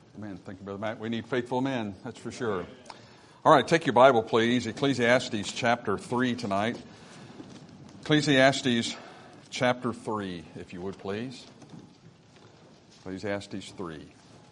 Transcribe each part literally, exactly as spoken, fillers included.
Man, thank you, Brother Matt. We need faithful men, that's for sure. All right, take your Bible, please. Ecclesiastes chapter three tonight. Ecclesiastes chapter three, if you would, please. Ecclesiastes three.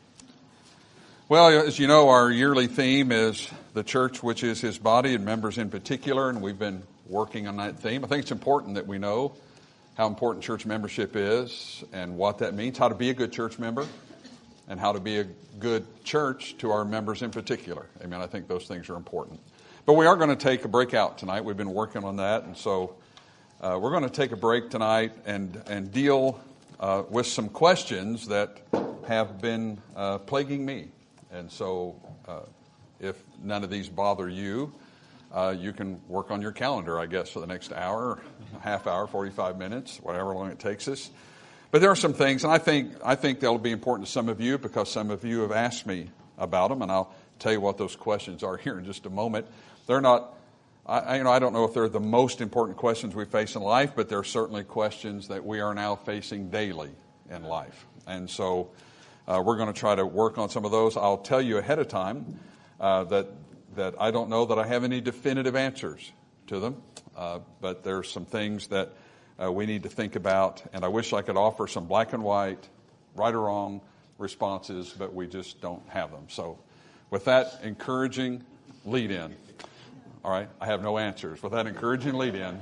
Well, as you know, our yearly theme is the church, which is his body, and members in particular, and we've been working on that theme. I think it's important that we know how important church membership is and what that means, how to be a good church member, and how to be a good church to our members in particular. Amen. I think those things are important. But we are going to take a break out tonight. We've been working on that, and so uh, we're going to take a break tonight and, and deal uh, with some questions that have been uh, plaguing me. And so uh, if none of these bother you, uh, you can work on your calendar, I guess, for the next hour, half hour, forty-five minutes, whatever long it takes us. But there are some things, and I think I think they'll be important to some of you because some of you have asked me about them, and I'll tell you what those questions are here in just a moment. They're not, I, you know, I don't know if they're the most important questions we face in life, but they're certainly questions that we are now facing daily in life. And so uh, we're going to try to work on some of those. I'll tell you ahead of time uh, that that I don't know that I have any definitive answers to them, uh, but there's some things that Uh, we need to think about, and I wish I could offer some black and white, right or wrong responses, but we just don't have them. So with that encouraging lead-in, all right, I have no answers. With that encouraging lead-in,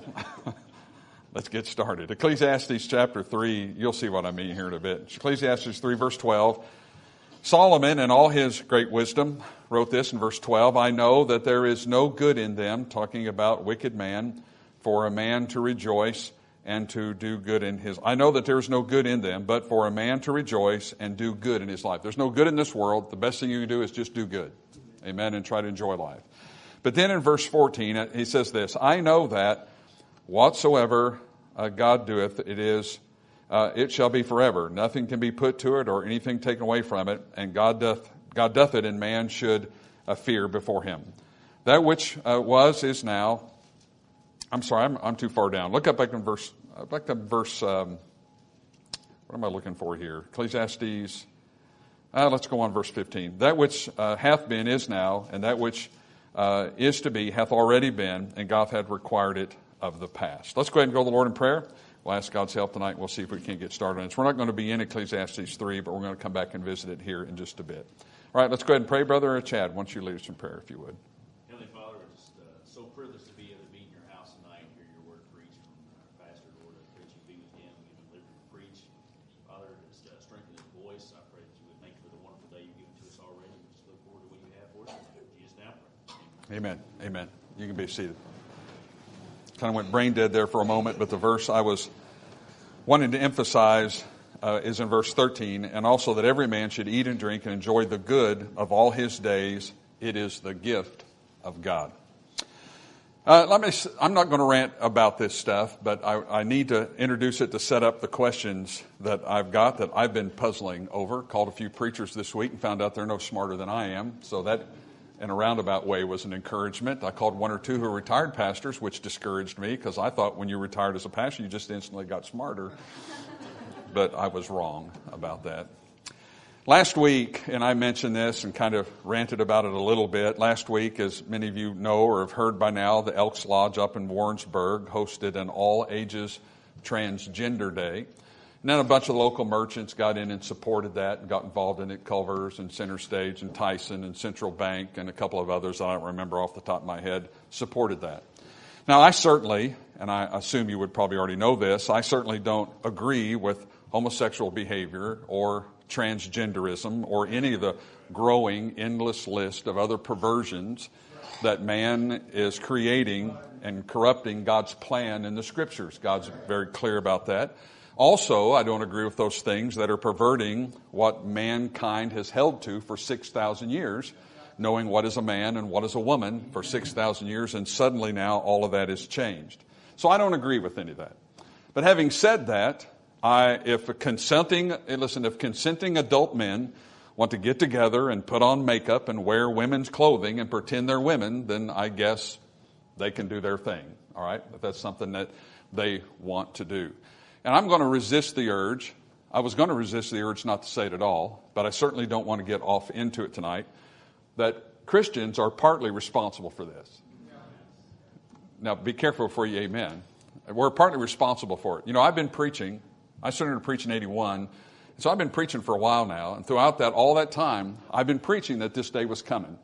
let's get started. Ecclesiastes chapter three, you'll see what I mean here in a bit. Ecclesiastes three, verse twelve. Solomon, in all his great wisdom, wrote this in verse twelve, I know that there is no good in them, talking about wicked man, for a man to rejoice and to do good in his. I know that there is no good in them, but for a man to rejoice and do good in his life. There's no good in this world. The best thing you can do is just do good. Amen, and try to enjoy life. But then in verse fourteen, he says this, I know that whatsoever uh, God doeth, it is, uh, it shall be forever. Nothing can be put to it or anything taken away from it, and God doth, God doth it, and man should uh, fear before him. That which uh, was is now. I'm sorry, I'm, I'm too far down. Look up back in verse, uh, back to verse, um, what am I looking for here? Ecclesiastes, uh, let's go on verse fifteen. That which uh, hath been is now, and that which uh, is to be hath already been, and God hath required it of the past. Let's go ahead and go to the Lord in prayer. We'll ask God's help tonight, and we'll see if we can't get started on this. We're not going to be in Ecclesiastes three, but we're going to come back and visit it here in just a bit. All right, let's go ahead and pray. Brother Chad, why don't you lead us in prayer, if you would. Heavenly Father, we're just uh, so privileged to be able to be in your house tonight and hear your word preached from our pastor, Lord. I pray that you be with him, give him liberty to preach. Father, just uh, strengthen his voice. I pray that you would thank you for the wonderful day you've given to us already. We just look forward to what you have for us. In Jesus' name, Amen. Amen. You can be seated. Kind of went brain dead there for a moment, but the verse I was wanting to emphasize uh, is in verse thirteen, and also that every man should eat and drink and enjoy the good of all his days. It is the gift of God. Uh, let me. I'm not going to rant about this stuff, but I, I need to introduce it to set up the questions that I've got that I've been puzzling over. Called a few preachers this week and found out they're no smarter than I am. So that, in a roundabout way, was an encouragement. I called one or two who are retired pastors, which discouraged me because I thought when you retired as a pastor, you just instantly got smarter. But I was wrong about that. Last week, and I mentioned this and kind of ranted about it a little bit. Last week, as many of you know or have heard by now, the Elks Lodge up in Warrensburg hosted an all-ages transgender day. And then a bunch of local merchants got in and supported that and got involved in it. Culver's and Center Stage and Tyson and Central Bank and a couple of others I don't remember off the top of my head supported that. Now, I certainly, and I assume you would probably already know this, I certainly don't agree with homosexual behavior or transgenderism or any of the growing endless list of other perversions that man is creating and corrupting God's plan in the Scriptures. God's very clear about that. Also, I don't agree with those things that are perverting what mankind has held to for six thousand years, knowing what is a man and what is a woman for six thousand years, and suddenly now all of that is changed. So I don't agree with any of that. But having said that, I, if a consenting, listen, if consenting adult men want to get together and put on makeup and wear women's clothing and pretend they're women, then I guess they can do their thing, all right? If that's something that they want to do. And I'm going to resist the urge. I was going to resist the urge not to say it at all, but I certainly don't want to get off into it tonight, that Christians are partly responsible for this. Now, be careful before you amen. We're partly responsible for it. You know, I've been preaching. I started to preach in eighty-one. So I've been preaching for a while now. And throughout that, all that time, I've been preaching that this day was coming.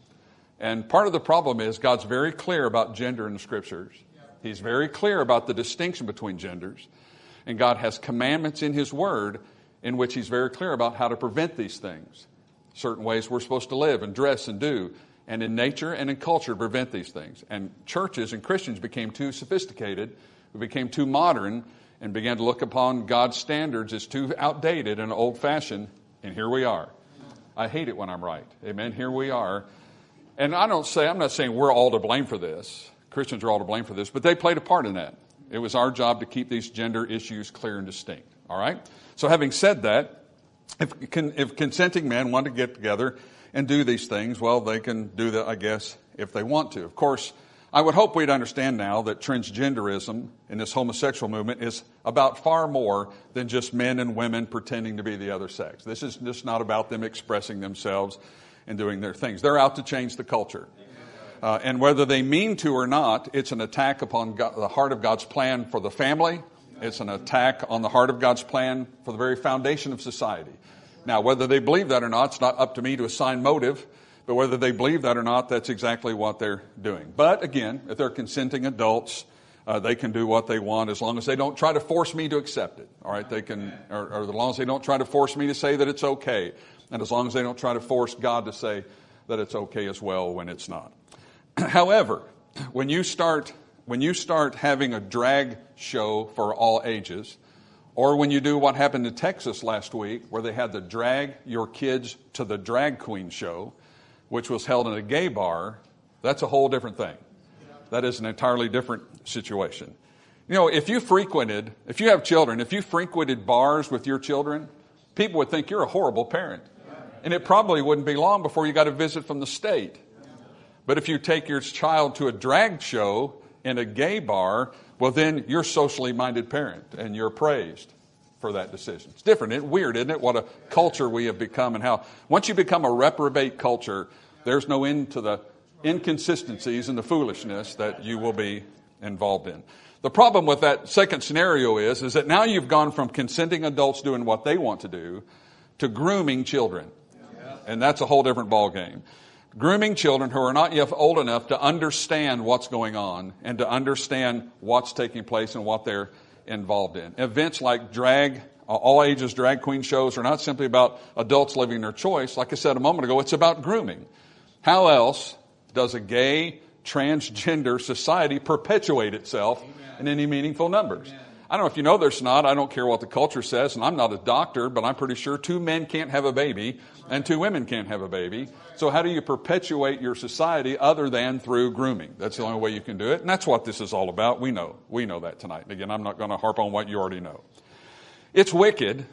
And part of the problem is God's very clear about gender in the Scriptures. He's very clear about the distinction between genders. And God has commandments in His Word in which He's very clear about how to prevent these things. Certain ways we're supposed to live and dress and do. And in nature and in culture to prevent these things. And churches and Christians became too sophisticated. We became too modern and began to look upon God's standards as too outdated and old-fashioned. And here we are. I hate it when I'm right. Amen. Here we are. And I don't say, I'm not saying we're all to blame for this. Christians are all to blame for this. But they played a part in that. It was our job to keep these gender issues clear and distinct. All right? So having said that, if, if consenting men want to get together and do these things, well, they can do that, I guess, if they want to. Of course, I would hope we'd understand now that transgenderism in this homosexual movement is about far more than just men and women pretending to be the other sex. This is just not about them expressing themselves and doing their things. They're out to change the culture. Uh, and whether they mean to or not, it's an attack upon God, the heart of God's plan for the family. It's an attack on the heart of God's plan for the very foundation of society. Now, whether they believe that or not, it's not up to me to assign motive. But whether they believe that or not, that's exactly what they're doing. But again, if they're consenting adults, uh, they can do what they want as long as they don't try to force me to accept it. All right, they can, or, or as long as they don't try to force me to say that it's okay, and as long as they don't try to force God to say that it's okay as well when it's not. However, when you start when you start having a drag show for all ages, or when you do what happened in Texas last week, where they had the Drag Your Kids to the Drag Queen show, which was held in a gay bar, that's a whole different thing. That is an entirely different situation. You know, if you frequented, if you have children, if you frequented bars with your children, people would think you're a horrible parent. And it probably wouldn't be long before you got a visit from the state. But if you take your child to a drag show in a gay bar, well, then you're a socially minded parent and you're praised for that decision. It's different. It's weird, isn't it? What a culture we have become, and how once you become a reprobate culture, there's no end to the inconsistencies and the foolishness that you will be involved in. The problem with that second scenario is, is that now you've gone from consenting adults doing what they want to do to grooming children. And that's a whole different ballgame. Grooming children who are not yet old enough to understand what's going on and to understand what's taking place and what they're involved in. Events like drag, all ages drag queen shows are not simply about adults living their choice. Like I said a moment ago, it's about grooming. How else does a gay, transgender society perpetuate itself Amen. In any meaningful numbers? Amen. I don't know if you know there's not. I don't care what the culture says, and I'm not a doctor, but I'm pretty sure two men can't have a baby and two women can't have a baby. So how do you perpetuate your society other than through grooming? That's the only way you can do it, and that's what this is all about. We know. We know that tonight. And again, I'm not going to harp on what you already know. It's wicked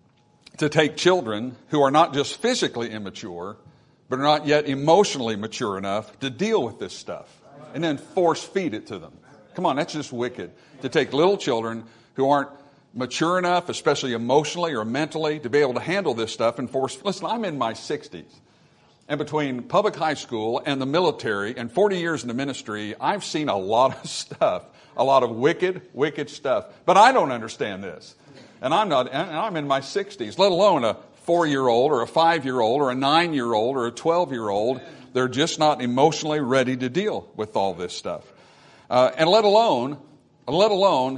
to take children who are not just physically immature, but are not yet emotionally mature enough to deal with this stuff, and then force feed it to them. Come on, that's just wicked. To take little children who aren't mature enough, especially emotionally or mentally, to be able to handle this stuff and force. Listen, I'm in my sixties. And between public high school and the military and forty years in the ministry, I've seen a lot of stuff, a lot of wicked, wicked stuff. But I don't understand this. And I'm not, and I'm in my sixties, let alone a four-year-old or a five-year-old or a nine-year-old or a twelve-year-old. They're just not emotionally ready to deal with all this stuff. Uh, and let alone, let alone,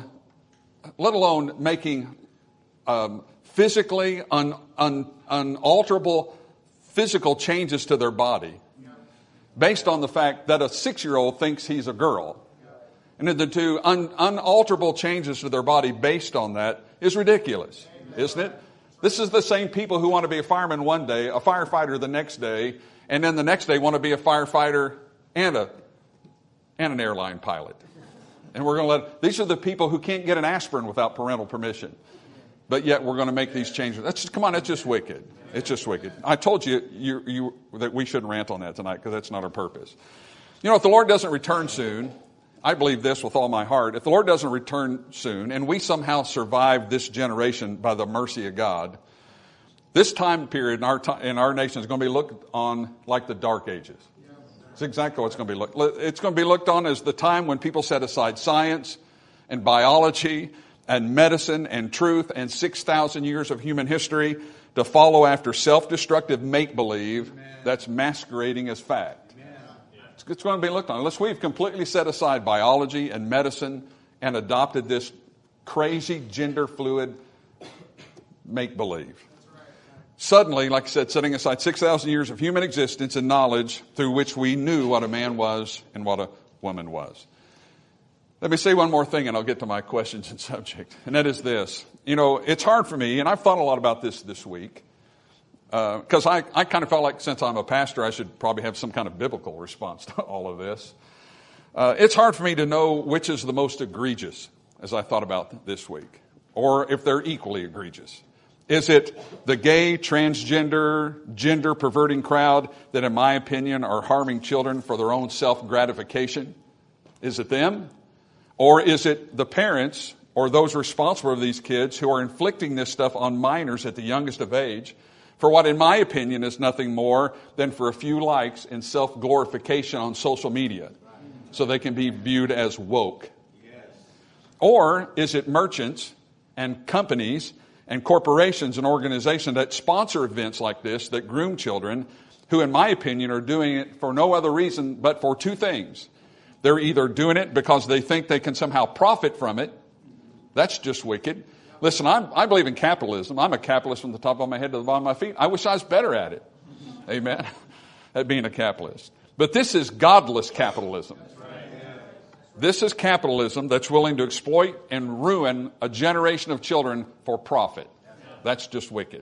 let alone making um, physically un, un, unalterable physical changes to their body based on the fact that a six-year-old thinks he's a girl. And the two un, unalterable changes to their body based on that is ridiculous, isn't it? This is the same people who want to be a fireman one day, a firefighter the next day, and then the next day want to be a firefighter and a and an airline pilot. And we're going to let, these are the people who can't get an aspirin without parental permission. But yet we're going to make these changes. That's just, come on, that's just wicked. It's just wicked. I told you, you, you that we shouldn't rant on that tonight because that's not our purpose. You know, if the Lord doesn't return soon, I believe this with all my heart. If the Lord doesn't return soon, and we somehow survive this generation by the mercy of God, this time period in our, time, in our nation is going to be looked on like the Dark Ages. It's exactly what it's going to be looked. It's going to be looked on as the time when people set aside science and biology and medicine and truth and six thousand years of human history to follow after self-destructive make-believe that's masquerading as fact. It's, it's going to be looked on. Unless we've completely set aside biology and medicine and adopted this crazy gender-fluid make-believe. Suddenly, like I said, setting aside six thousand years of human existence and knowledge through which we knew what a man was and what a woman was. Let me say one more thing and I'll get to my questions and subject. And that is this. You know, it's hard for me, and I've thought a lot about this this week, because uh, I, I kind of felt like since I'm a pastor, I should probably have some kind of biblical response to all of this. Uh, it's hard for me to know which is the most egregious, as I thought about this week, or if they're equally egregious. Is it the gay, transgender, gender-perverting crowd that, in my opinion, are harming children for their own self-gratification? Is it them? Or is it the parents or those responsible for these kids who are inflicting this stuff on minors at the youngest of age for what, in my opinion, is nothing more than for a few likes and self-glorification on social media so they can be viewed as woke? Or is it merchants and companies and corporations and organizations that sponsor events like this that groom children who, in my opinion, are doing it for no other reason but for two things? They're either doing it because they think they can somehow profit from it. That's just wicked. Listen, I'm, I believe in capitalism. I'm a capitalist from the top of my head to the bottom of my feet. I wish I was better at it. Amen. At being a capitalist. But this is godless capitalism. This is capitalism that's willing to exploit and ruin a generation of children for profit. That's just wicked.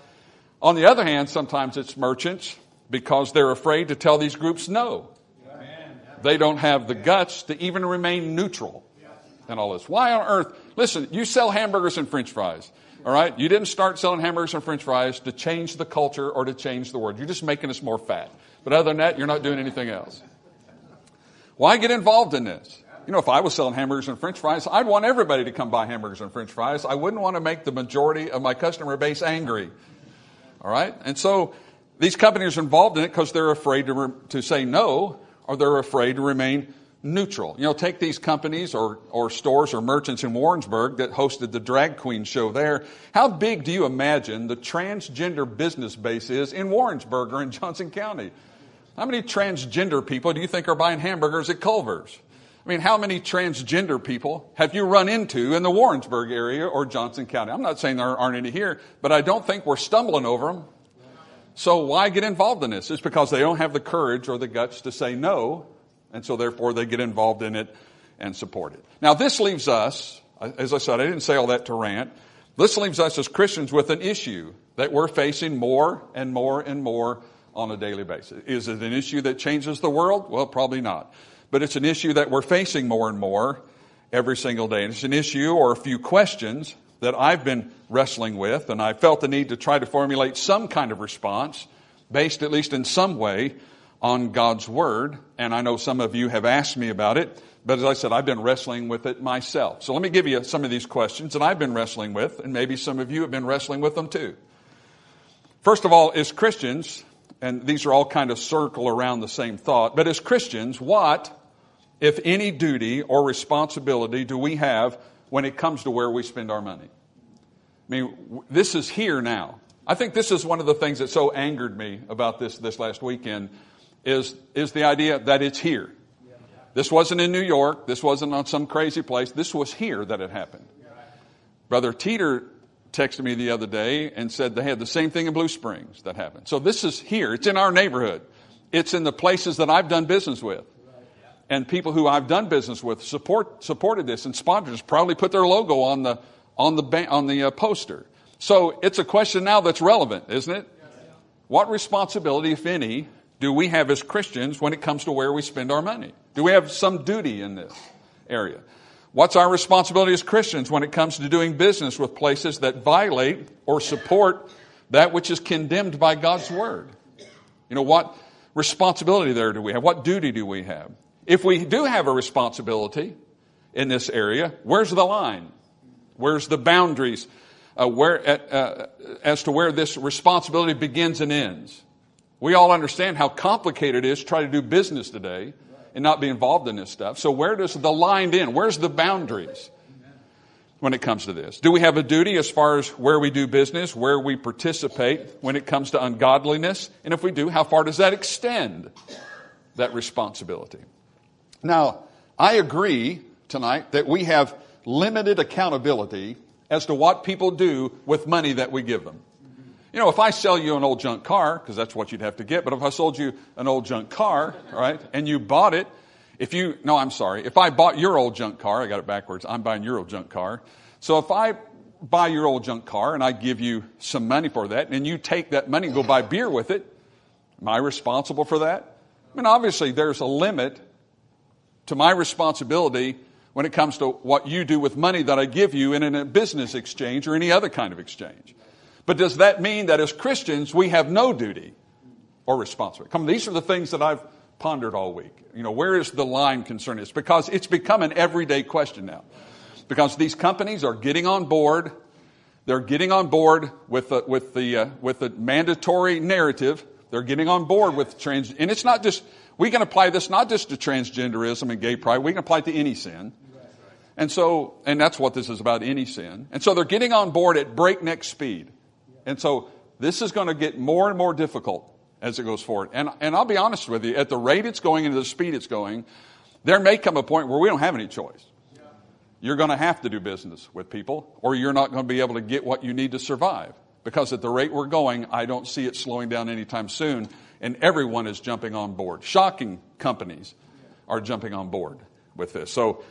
On the other hand, sometimes it's merchants because they're afraid to tell these groups no. They don't have the guts to even remain neutral in all this. Why on earth? Listen, you sell hamburgers and French fries. All right? You didn't start selling hamburgers and French fries to change the culture or to change the world. You're just making us more fat. But other than that, you're not doing anything else. Why get involved in this? You know, if I was selling hamburgers and French fries, I'd want everybody to come buy hamburgers and French fries. I wouldn't want to make the majority of my customer base angry. All right? And so these companies are involved in it because they're afraid to, re- to say no, or they're afraid to remain neutral. You know, take these companies or, or stores or merchants in Warrensburg that hosted the drag queen show there. How big do you imagine the transgender business base is in Warrensburg or in Johnson County? How many transgender people do you think are buying hamburgers at Culver's? I mean, how many transgender people have you run into in the Warrensburg area or Johnson County? I'm not saying there aren't any here, but I don't think we're stumbling over them. So why get involved in this? It's because they don't have the courage or the guts to say no, and so therefore they get involved in it and support it. Now this leaves us, as I said, I didn't say all that to rant. This leaves us as Christians with an issue that we're facing more and more and more on a daily basis. Is it an issue that changes the world? Well, probably not. But it's an issue that we're facing more and more every single day. And it's an issue or a few questions that I've been wrestling with, and I felt the need to try to formulate some kind of response based, at least in some way, on God's Word. And I know some of you have asked me about it, but as I said, I've been wrestling with it myself. So let me give you some of these questions that I've been wrestling with, and maybe some of you have been wrestling with them too. First of all, as Christians, and these are all kind of circle around the same thought, but as Christians, what, if any, duty or responsibility do we have when it comes to where we spend our money? I mean, this is here now. I think this is one of the things that so angered me about this this last weekend is, is the idea that it's here. This wasn't in New York. This wasn't on some crazy place. This was here that it happened. Brother Teeter texted me the other day and said they had the same thing in Blue Springs that happened. So this is here. It's in our neighborhood. It's in the places that I've done business with. And people who I've done business with support supported this, and sponsors probably put their logo on the on the on the uh, poster. So it's a question now that's relevant, isn't it? What responsibility, if any, do we have as Christians when it comes to where we spend our money? Do we have some duty in this area? What's our responsibility as Christians when it comes to doing business with places that violate or support that which is condemned by God's Word? You know, what responsibility there do we have? What duty do we have? If we do have a responsibility in this area, where's the line? Where's the boundaries uh, where, uh, as to where this responsibility begins and ends? We all understand how complicated it is to try to do business today and not be involved in this stuff. So where does the line end? Where's the boundaries when it comes to this? Do we have a duty as far as where we do business, where we participate when it comes to ungodliness? And if we do, how far does that extend, that responsibility? Now, I agree tonight that we have limited accountability as to what people do with money that we give them. You know, if I sell you an old junk car, because that's what you'd have to get, but if I sold you an old junk car, right, and you bought it, if you, no, I'm sorry, if I bought your old junk car, I got it backwards, I'm buying your old junk car. So if I buy your old junk car and I give you some money for that, and you take that money and go buy beer with it, am I responsible for that? I mean, obviously there's a limit to my responsibility when it comes to what you do with money that I give you in a business exchange or any other kind of exchange. But does that mean that as Christians we have no duty or responsibility? Come, these are the things that I've pondered all week. You know, where is the line concerning this? Because it's become an everyday question now. Because these companies are getting on board, they're getting on board with the with the uh, with the mandatory narrative. They're getting on board with trans, and it's not just we can apply this not just to transgenderism and gay pride. We can apply it to any sin. And so, and that's what this is about, any sin. And so they're getting on board at breakneck speed. And so this is going to get more and more difficult as it goes forward. And, and I'll be honest with you, at the rate it's going and the speed it's going, there may come a point where we don't have any choice. You're going to have to do business with people, or you're not going to be able to get what you need to survive. Because at the rate we're going, I don't see it slowing down anytime soon. And everyone is jumping on board. Shocking companies are jumping on board with this. So,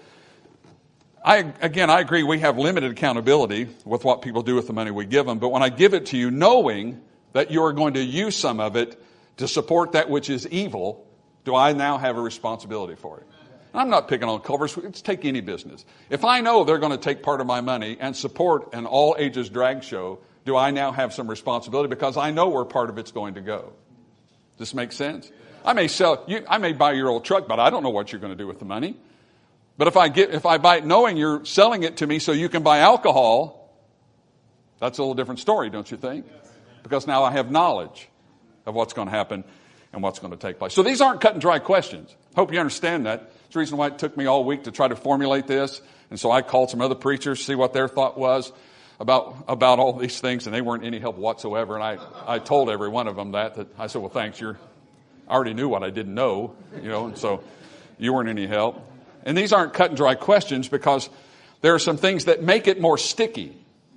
I, again, I agree we have limited accountability with what people do with the money we give them. But when I give it to you, knowing that you are going to use some of it to support that which is evil, do I now have a responsibility for it? And I'm not picking on Culver's. Let's take any business. If I know they're going to take part of my money and support an all-ages drag show, do I now have some responsibility because I know where part of it's going to go? Does this make sense? I may sell you, I may buy your old truck, but I don't know what you're going to do with the money. But if I get, if I buy it knowing you're selling it to me so you can buy alcohol, that's a little different story, don't you think? Because now I have knowledge of what's going to happen and what's going to take place. So these aren't cut and dry questions. Hope you understand that. It's the reason why it took me all week to try to formulate this. And so I called some other preachers to see what their thought was about, about all these things, and they weren't any help whatsoever. And I, I told every one of them that, that I said, well, thanks. You're, I already knew what I didn't know, you know, and so you weren't any help. And these aren't cut and dry questions because there are some things that make it more sticky,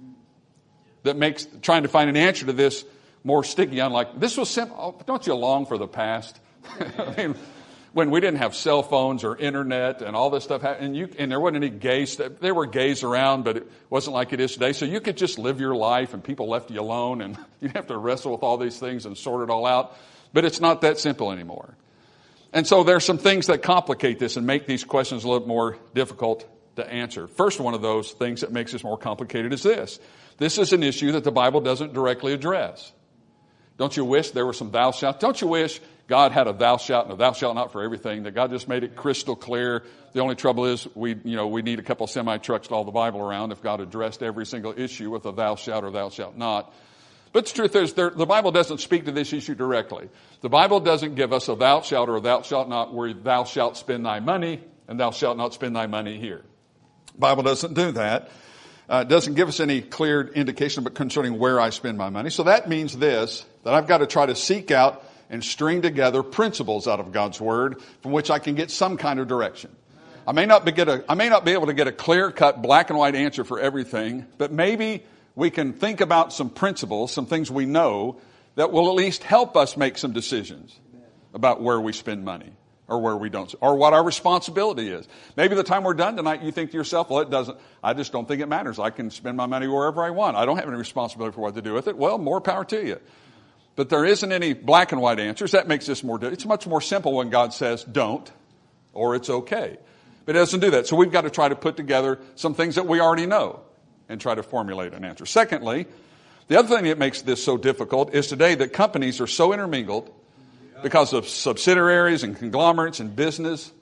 that makes trying to find an answer to this more sticky. Unlike, this was simple. Oh, don't you long for the past? I mean, when we didn't have cell phones or internet and all this stuff, and you and there wasn't any gays. There were gays around, but it wasn't like it is today. So you could just live your life, and people left you alone, and you have to wrestle with all these things and sort it all out. But it's not that simple anymore. And so there's some things that complicate this and make these questions a little more difficult to answer. First one of those things that makes this more complicated is this. This is an issue that the Bible doesn't directly address. Don't you wish there were some thou shalt? Don't you wish God had a thou shalt and a thou shalt not for everything, that God just made it crystal clear? The only trouble is we, you know, we need a couple semi-trucks to haul the Bible around if God addressed every single issue with a thou shalt or thou shalt not. But the truth is, there, the Bible doesn't speak to this issue directly. The Bible doesn't give us a thou shalt or a thou shalt not where thou shalt spend thy money and thou shalt not spend thy money here. The Bible doesn't do that. Uh, it doesn't give us any clear indication but concerning where I spend my money. So that means this, that I've got to try to seek out and string together principles out of God's Word from which I can get some kind of direction. I may not be, get a, I may not be able to get a clear-cut black and white answer for everything, but maybe we can think about some principles, some things we know that will at least help us make some decisions about where we spend money or where we don't, or what our responsibility is. Maybe the time we're done tonight, you think to yourself, well, it doesn't, I just don't think it matters. I can spend my money wherever I want. I don't have any responsibility for what to do with it. Well, more power to you. But there isn't any black and white answers. That makes this more, it's much more simple when God says don't, or it's okay. But it doesn't do that. So we've got to try to put together some things that we already know and try to formulate an answer. Secondly, the other thing that makes this so difficult is today that companies are so intermingled because of subsidiaries and conglomerates and business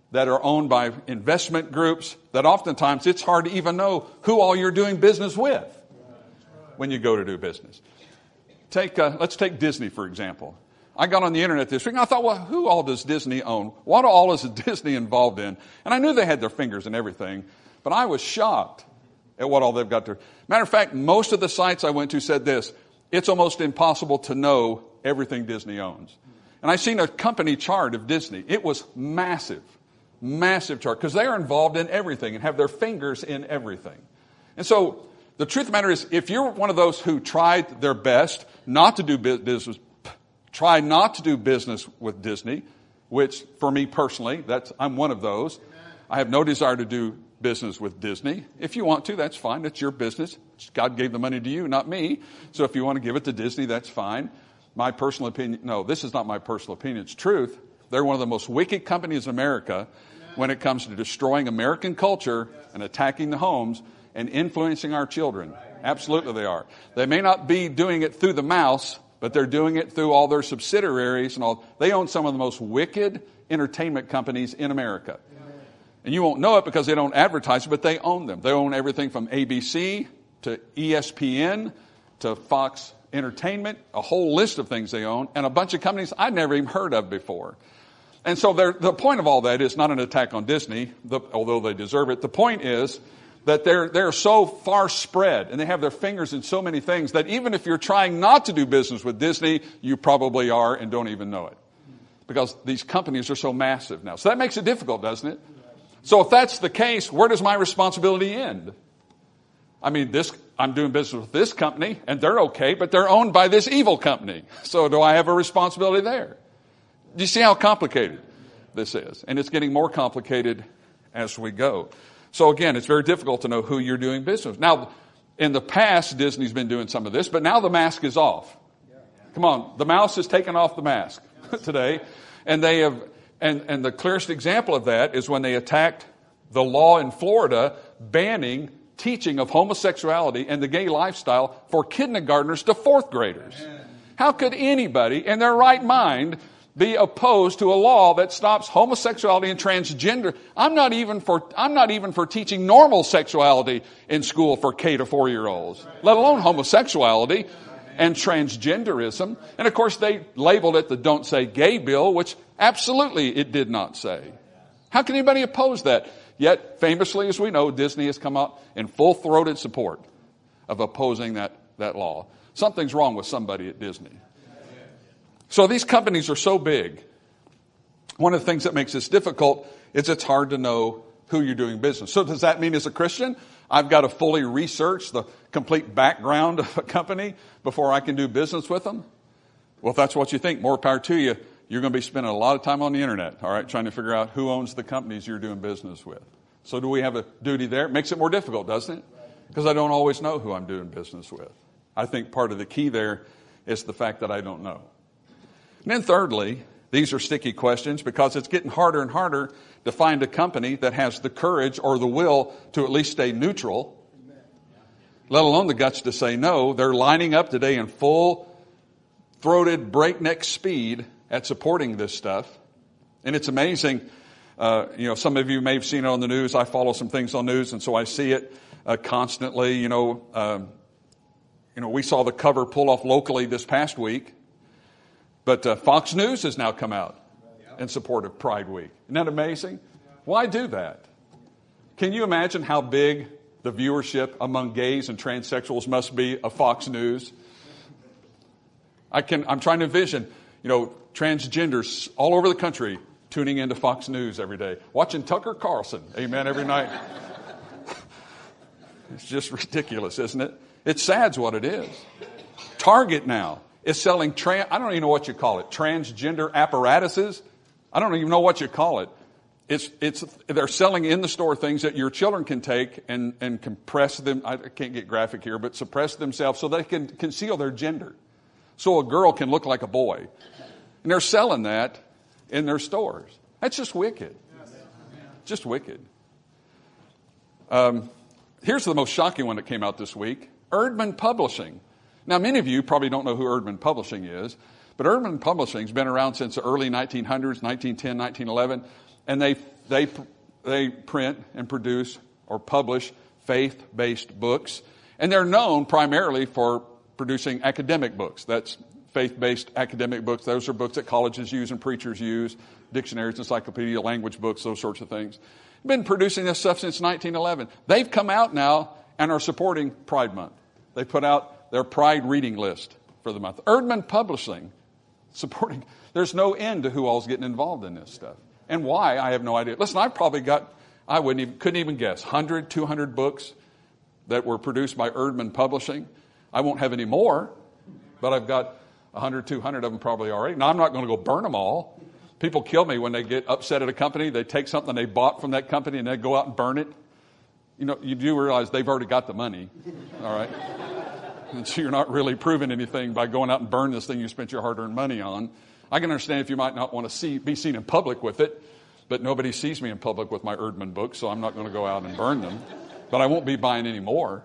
that are owned by investment groups that oftentimes it's hard to even know who all you're doing business with when you go to do business. Take, uh, let's take Disney, for example. I got on the internet this week and I thought, well, who all does Disney own? What all is Disney involved in? And I knew they had their fingers in everything, but I was shocked at what all they've got to. Matter of fact, most of the sites I went to said this: it's almost impossible to know everything Disney owns. And I seen a company chart of Disney. It was massive, massive chart, because they are involved in everything and have their fingers in everything. And so the truth of the matter is, if you're one of those who tried their best not to do business, try not to do business with Disney, which for me personally, that's I'm one of those. I have no desire to do business with Disney. If you want to, that's fine. It's your business. God gave the money to you, not me. So if you want to give it to Disney, that's fine. My personal opinion, no, this is not my personal opinion. It's truth. They're one of the most wicked companies in America when it comes to destroying American culture and attacking the homes and influencing our children. Absolutely they are. They may not be doing it through the mouse, but they're doing it through all their subsidiaries and all. They own some of the most wicked entertainment companies in America. And you won't know it because they don't advertise, but they own them. They own everything from A B C to E S P N to Fox Entertainment, a whole list of things they own, and a bunch of companies I'd never even heard of before. And so the point of all that is not an attack on Disney, the, although they deserve it. The point is that they're, they're so far spread and they have their fingers in so many things that even if you're trying not to do business with Disney, you probably are and don't even know it. Because these companies are so massive now. So that makes it difficult, doesn't it? So if that's the case, where does my responsibility end? I mean, this I'm doing business with this company, and they're okay, but they're owned by this evil company. So do I have a responsibility there? Do you see how complicated this is? And it's getting more complicated as we go. So again, it's very difficult to know who you're doing business with. Now, in the past, Disney's been doing some of this, but now the mask is off. Come on, the mouse has taken off the mask today, and they have... And, and the clearest example of that is when they attacked the law in Florida banning teaching of homosexuality and the gay lifestyle for kindergartners to fourth graders. Amen. How could anybody in their right mind be opposed to a law that stops homosexuality and transgender? I'm not even for I'm not even for teaching normal sexuality in school for K to four year olds, let alone homosexuality and transgenderism. And of course they labeled it the Don't Say Gay bill, which absolutely it did not say. How can anybody oppose that? Yet, famously, as we know, Disney has come out in full-throated support of opposing that, that law. Something's wrong with somebody at Disney. So these companies are so big. One of the things that makes this difficult is it's hard to know who you're doing business. So does that mean as a Christian, I've got to fully research the complete background of a company before I can do business with them? Well, if that's what you think, more power to you. You're going to be spending a lot of time on the internet, all right, trying to figure out who owns the companies you're doing business with. So do we have a duty there? It makes it more difficult, doesn't it? Because I don't always know who I'm doing business with. I think part of the key there is the fact that I don't know. And then thirdly, these are sticky questions because it's getting harder and harder to find a company that has the courage or the will to at least stay neutral, let alone the guts to say no. They're lining up today in full-throated breakneck speed at supporting this stuff. And it's amazing. Uh, you know, some of you may have seen it on the news. I follow some things on news, and so I see it uh, constantly. You know, um, you know, we saw the cover pull off locally this past week. But uh, Fox News has now come out in support of Pride Week. Isn't that amazing? Why do that? Can you imagine how big the viewership among gays and transsexuals must be of Fox News? I can, I'm trying to envision, you know, transgenders all over the country tuning into Fox News every day, watching Tucker Carlson, amen, every night. It's just ridiculous, isn't it? It's sad's what it is. Target now is selling, trans, I don't even know what you call it, transgender apparatuses. I don't even know what you call it. It's, it's, they're selling in the store things that your children can take and, and compress them. I can't get graphic here, but suppress themselves so they can conceal their gender. So a girl can look like a boy. And they're selling that in their stores. That's just wicked. Just wicked. Um, here's the most shocking one that came out this week. Erdman Publishing. Now, many of you probably don't know who Erdman Publishing is, but Erdman Publishing has been around since the early nineteen hundreds, nineteen ten, nineteen eleven, and they they they print and produce or publish faith-based books, and they're known primarily for producing academic books. That's faith-based academic books. Those are books that colleges use and preachers use, dictionaries, encyclopedia, language books, those sorts of things. Been producing this stuff since nineteen eleven. They've come out now and are supporting Pride Month. They put out their Pride reading list for the month. Erdman Publishing, supporting. There's no end to who all's getting involved in this stuff. And why, I have no idea. Listen, I've probably got, I wouldn't even, couldn't even guess, one hundred, two hundred books that were produced by Erdman Publishing. I won't have any more, but I've got one hundred, two hundred of them probably already. Now, I'm not going to go burn them all. People kill me when they get upset at a company. They take something they bought from that company and they go out and burn it. You know, you do realize they've already got the money, all right? And so you're not really proving anything by going out and burn this thing you spent your hard-earned money on. I can understand if you might not want to see be seen in public with it, but nobody sees me in public with my Erdman books, so I'm not going to go out and burn them. But I won't be buying any more.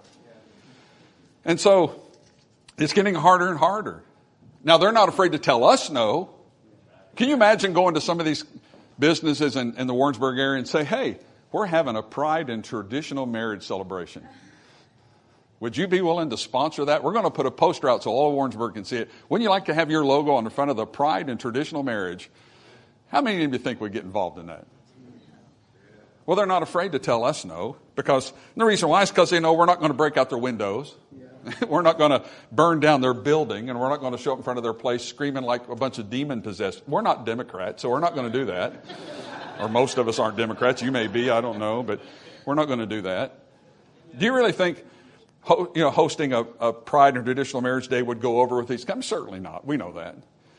And so it's getting harder and harder. Now, they're not afraid to tell us no. Can you imagine going to some of these businesses in, in the Warrensburg area and say, hey, we're having a pride and traditional marriage celebration. Would you be willing to sponsor that? We're going to put a poster out so all of Warrensburg can see it. Wouldn't you like to have your logo on the front of the pride and traditional marriage? How many of you think would get involved in that? Well, they're not afraid to tell us no, because the reason why is because they know we're not going to break out their windows. We're not going to burn down their building, and we're not going to show up in front of their place screaming like a bunch of demon-possessed. We're not Democrats, so we're not going to do that. Or most of us aren't Democrats. You may be, I don't know, but we're not going to do that. Do you really think ho- you know, hosting a, a Pride and Traditional Marriage Day would go over with these companies? Certainly not. We know that.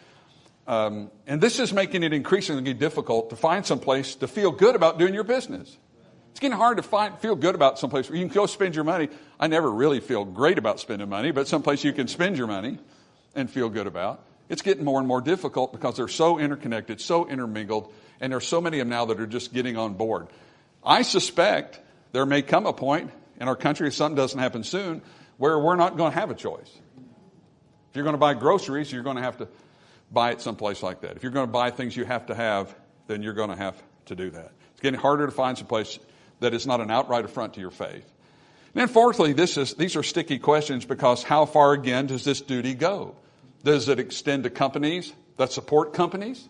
Um, and this is making it increasingly difficult to find some place to feel good about doing your business. It's getting hard to find, feel good about some place where you can go spend your money. I never really feel great about spending money, but someplace you can spend your money and feel good about. It's getting more and more difficult because they're so interconnected, so intermingled, and there's so many of them now that are just getting on board. I suspect there may come a point in our country, if something doesn't happen soon, where we're not going to have a choice. If you're going to buy groceries, you're going to have to buy it someplace like that. If you're going to buy things you have to have, then you're going to have to do that. It's getting harder to find some place that is not an outright affront to your faith. And then fourthly, this is, these are sticky questions because how far again does this duty go? Does it extend to companies that support companies?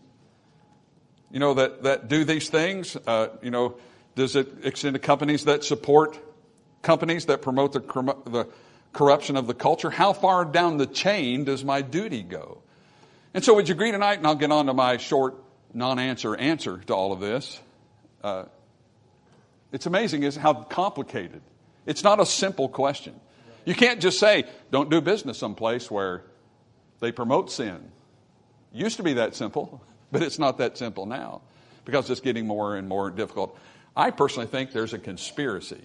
You know, that, that do these things? Uh, you know, does it extend to companies that support companies that promote the, the corruption of the culture? How far down the chain does my duty go? And so would you agree tonight, and I'll get on to my short non-answer answer to all of this. Uh, it's amazing is how complicated. It's not a simple question. You can't just say, don't do business someplace where they promote sin. It used to be that simple, but it's not that simple now because it's getting more and more difficult. I personally think there's a conspiracy.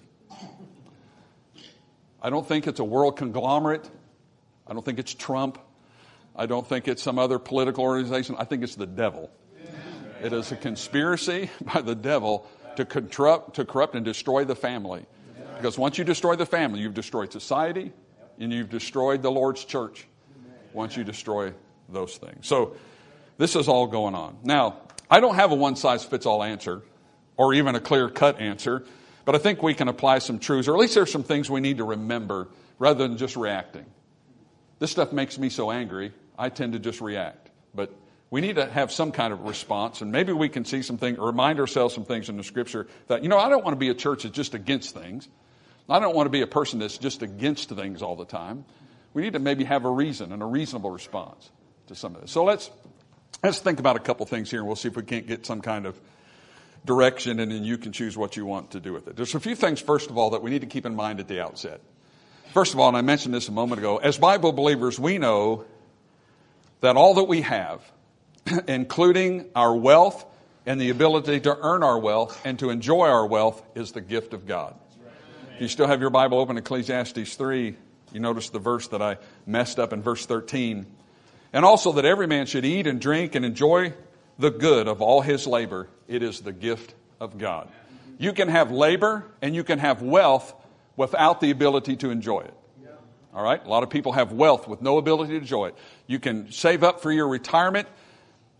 I don't think it's a world conglomerate. I don't think it's Trump. I don't think it's some other political organization. I think it's the devil. It is a conspiracy by the devil to corrupt, to corrupt and destroy the family. Because once you destroy the family, you've destroyed society and you've destroyed the Lord's church. Once you destroy those things. So this is all going on. Now, I don't have a one-size-fits-all answer or even a clear-cut answer, but I think we can apply some truths, or at least there's some things we need to remember rather than just reacting. This stuff makes me so angry, I tend to just react. But we need to have some kind of response, and maybe we can see some things, or remind ourselves some things in the Scripture that, you know, I don't want to be a church that's just against things. I don't want to be a person that's just against things all the time. We need to maybe have a reason and a reasonable response to some of this. So let's let's think about a couple things here, and we'll see if we can't get some kind of direction, and then you can choose what you want to do with it. There's a few things, first of all, that we need to keep in mind at the outset. First of all, and I mentioned this a moment ago, as Bible believers, we know that all that we have, including our wealth and the ability to earn our wealth and to enjoy our wealth, is the gift of God. If you still have your Bible open, Ecclesiastes three, you notice the verse that I messed up in verse thirteen. And also that every man should eat and drink and enjoy the good of all his labor. It is the gift of God. You can have labor and you can have wealth without the ability to enjoy it. All right? A lot of people have wealth with no ability to enjoy it. You can save up for your retirement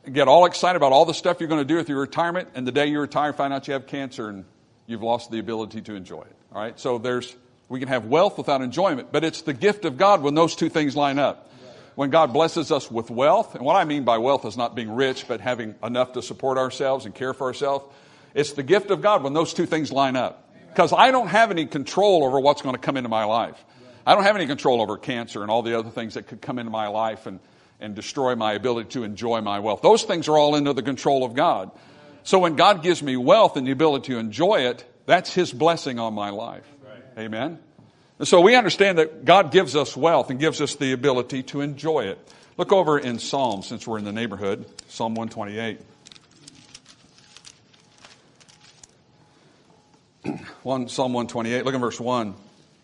get all excited about all the stuff you're going to do with your retirement, and the day you retire, find out you have cancer and you've lost the ability to enjoy it. All right? So there's, we can have wealth without enjoyment, but it's the gift of God when those two things line up. When God blesses us with wealth, and what I mean by wealth is not being rich, but having enough to support ourselves and care for ourselves. It's the gift of God when those two things line up. Because I don't have any control over what's going to come into my life. I don't have any control over cancer and all the other things that could come into my life and, and destroy my ability to enjoy my wealth. Those things are all under the control of God. So when God gives me wealth and the ability to enjoy it, that's His blessing on my life. Amen? And so we understand that God gives us wealth and gives us the ability to enjoy it. Look over in Psalms, since we're in the neighborhood, Psalm one twenty-eight. One, Psalm one twenty-eight, look at verse one.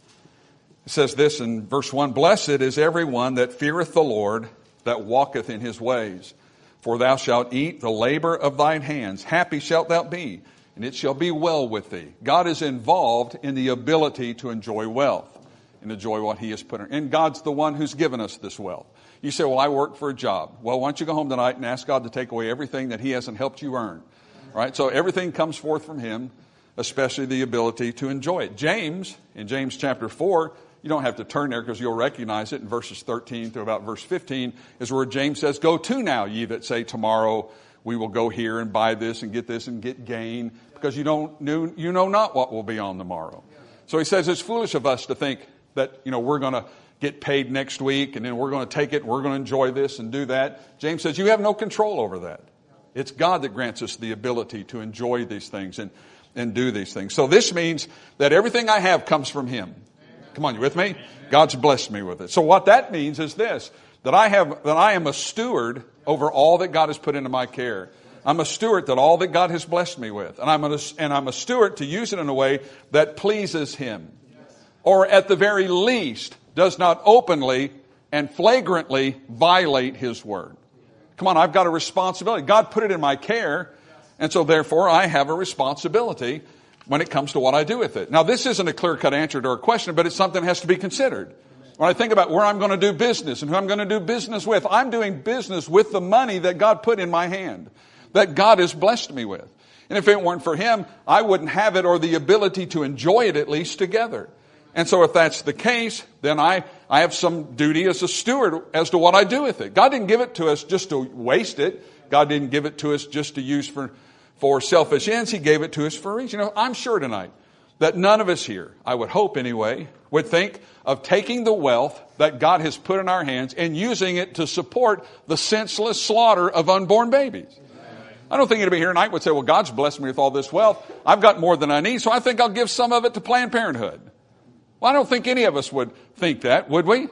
It says this in verse one, "Blessed is everyone that feareth the Lord, that walketh in His ways. For thou shalt eat the labor of thine hands. Happy shalt thou be, and it shall be well with thee." God is involved in the ability to enjoy wealth and enjoy what He has put in. And God's the one who's given us this wealth. You say, well, I work for a job. Well, why don't you go home tonight and ask God to take away everything that He hasn't helped you earn? All right? So everything comes forth from Him, especially the ability to enjoy it. James, in James chapter four, you don't have to turn there because you'll recognize it in verses thirteen to about verse fifteen, is where James says, "Go to now, ye that say tomorrow we will go here and buy this and get this and get gain, because you don't know, you know not what will be on the morrow." So he says it's foolish of us to think that, you know, we're going to get paid next week and then we're going to take it and we're going to enjoy this and do that. James says you have no control over that. It's God that grants us the ability to enjoy these things and, and do these things. So this means that everything I have comes from Him. Come on, you with me? God's blessed me with it. So what that means is this, that I have, that I am a steward over all that God has put into my care. I'm a steward that all that God has blessed me with. And I'm a, and I'm a steward to use it in a way that pleases Him. Or at the very least, does not openly and flagrantly violate His word. Come on, I've got a responsibility. God put it in my care, and so therefore I have a responsibility when it comes to what I do with it. Now, this isn't a clear-cut answer to our question, but it's something that has to be considered. When I think about where I'm going to do business and who I'm going to do business with, I'm doing business with the money that God put in my hand, that God has blessed me with. And if it weren't for Him, I wouldn't have it or the ability to enjoy it at least together. And so if that's the case, then I, I have some duty as a steward as to what I do with it. God didn't give it to us just to waste it. God didn't give it to us just to use for, for selfish ends. He gave it to us for a reason. You know, I'm sure tonight that none of us here, I would hope anyway, would think of taking the wealth that God has put in our hands and using it to support the senseless slaughter of unborn babies. I don't think anybody here tonight would say, well, God's blessed me with all this wealth. I've got more than I need, so I think I'll give some of it to Planned Parenthood. Well, I don't think any of us would think that, would we?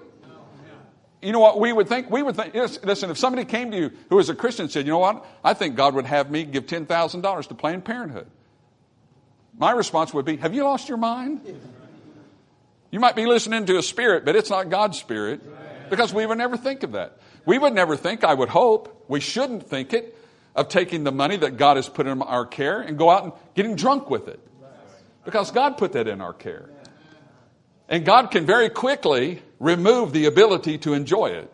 You know what we would think? We would think, listen, if somebody came to you who is a Christian and said, you know what, I think God would have me give ten thousand dollars to Planned Parenthood. My response would be, have you lost your mind? You might be listening to a spirit, but it's not God's spirit, because we would never think of that. We would never think, I would hope, we shouldn't think it, of taking the money that God has put in our care and go out and getting drunk with it. Because God put that in our care. And God can very quickly remove the ability to enjoy it.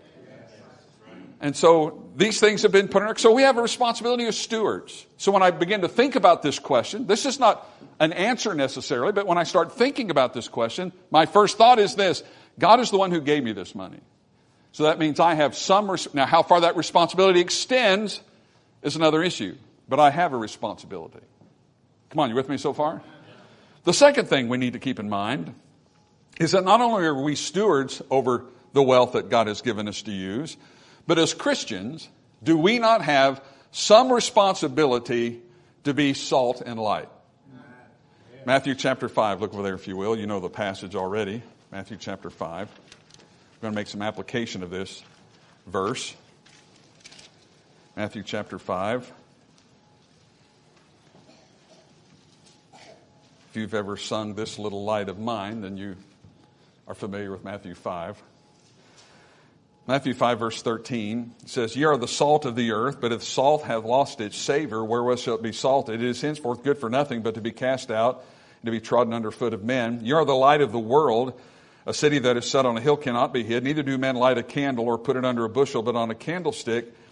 And so these things have been put in our, so we have a responsibility as stewards. So when I begin to think about this question, this is not an answer necessarily, but when I start thinking about this question, my first thought is this: God is the one who gave me this money. So that means I have some, res- now how far that responsibility extends is another issue, but I have a responsibility. Come on, you with me so far? The second thing we need to keep in mind is that not only are we stewards over the wealth that God has given us to use, but as Christians, do we not have some responsibility to be salt and light? Matthew chapter five, look over there if you will. You know the passage already. Matthew chapter five. I'm going to make some application of this verse. Matthew chapter five. If you've ever sung This Little Light of Mine, then you are familiar with Matthew five. Matthew five verse thirteen says, Ye are the salt of the earth, but if salt hath lost its savor, wherewith shall it be salted? It is henceforth good for nothing but to be cast out and to be trodden under foot of men. Ye are the light of the world. A city that is set on a hill cannot be hid. Neither do men light a candle or put it under a bushel, but on a candlestick,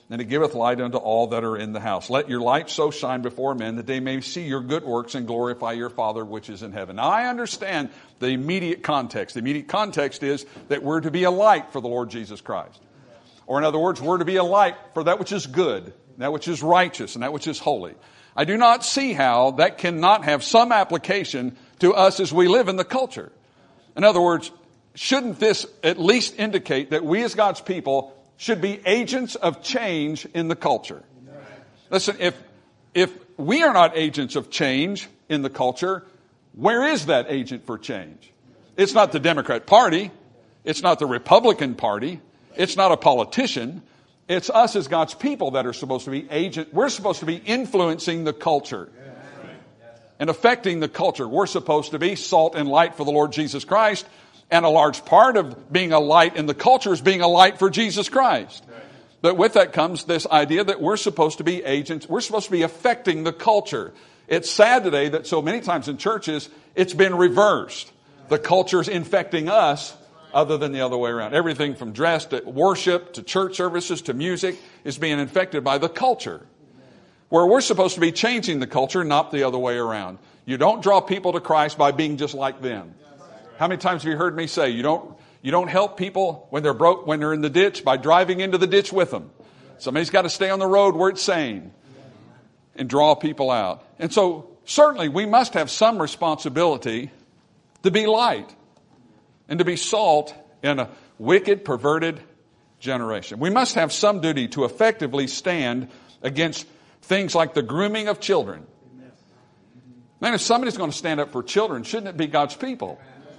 and He giveth light unto all that are in the house. Let your light so shine before men that they may see your good works and glorify your Father which is in heaven. Now, I understand the immediate context. The immediate context is that we're to be a light for the Lord Jesus Christ. Or in other words, we're to be a light for that which is good, that which is righteous, and that which is holy. I do not see how that cannot have some application to us as we live in the culture. In other words, shouldn't this at least indicate that we as God's people should be agents of change in the culture? Listen, if if we are not agents of change in the culture, where is that agent for change? It's not the Democrat Party. It's not the Republican Party. It's not a politician. It's us as God's people that are supposed to be agent. We're supposed to be influencing the culture and affecting the culture. We're supposed to be salt and light for the Lord Jesus Christ. And a large part of being a light in the culture is being a light for Jesus Christ. But with that comes this idea that we're supposed to be agents. We're supposed to be affecting the culture. It's sad today that so many times in churches, it's been reversed. The culture's infecting us other than the other way around. Everything from dress to worship to church services to music is being infected by the culture. Where we're supposed to be changing the culture, not the other way around. You don't draw people to Christ by being just like them. How many times have you heard me say, you don't you don't help people when they're broke, when they're in the ditch, by driving into the ditch with them. Somebody's got to stay on the road where it's sane and draw people out. And so certainly we must have some responsibility to be light and to be salt in a wicked, perverted generation. We must have some duty to effectively stand against things like the grooming of children. Man, if somebody's going to stand up for children, shouldn't it be God's people?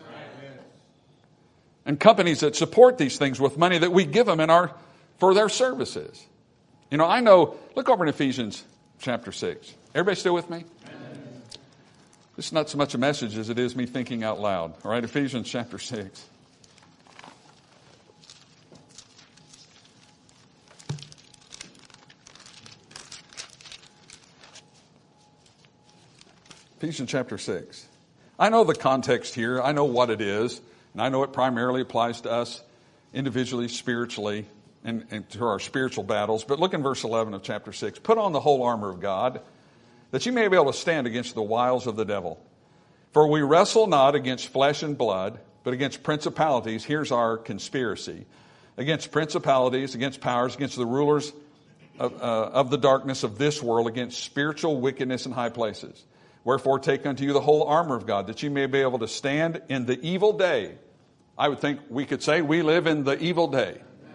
And companies that support these things with money that we give them in our for their services. You know, I know, look over in Ephesians chapter six. Everybody still with me? Amen. This is not so much a message as it is me thinking out loud. All right, Ephesians chapter six. Ephesians chapter six. I know the context here. I know what it is. And I know it primarily applies to us individually, spiritually, and, and to our spiritual battles. But look in verse eleven of chapter six. Put on the whole armor of God, that you may be able to stand against the wiles of the devil. For we wrestle not against flesh and blood, but against principalities. Here's our conspiracy. Against principalities, against powers, against the rulers of, uh, of the darkness of this world, against spiritual wickedness in high places. Wherefore take unto you the whole armor of God, that you may be able to stand in the evil day. I would think we could say we live in the evil day.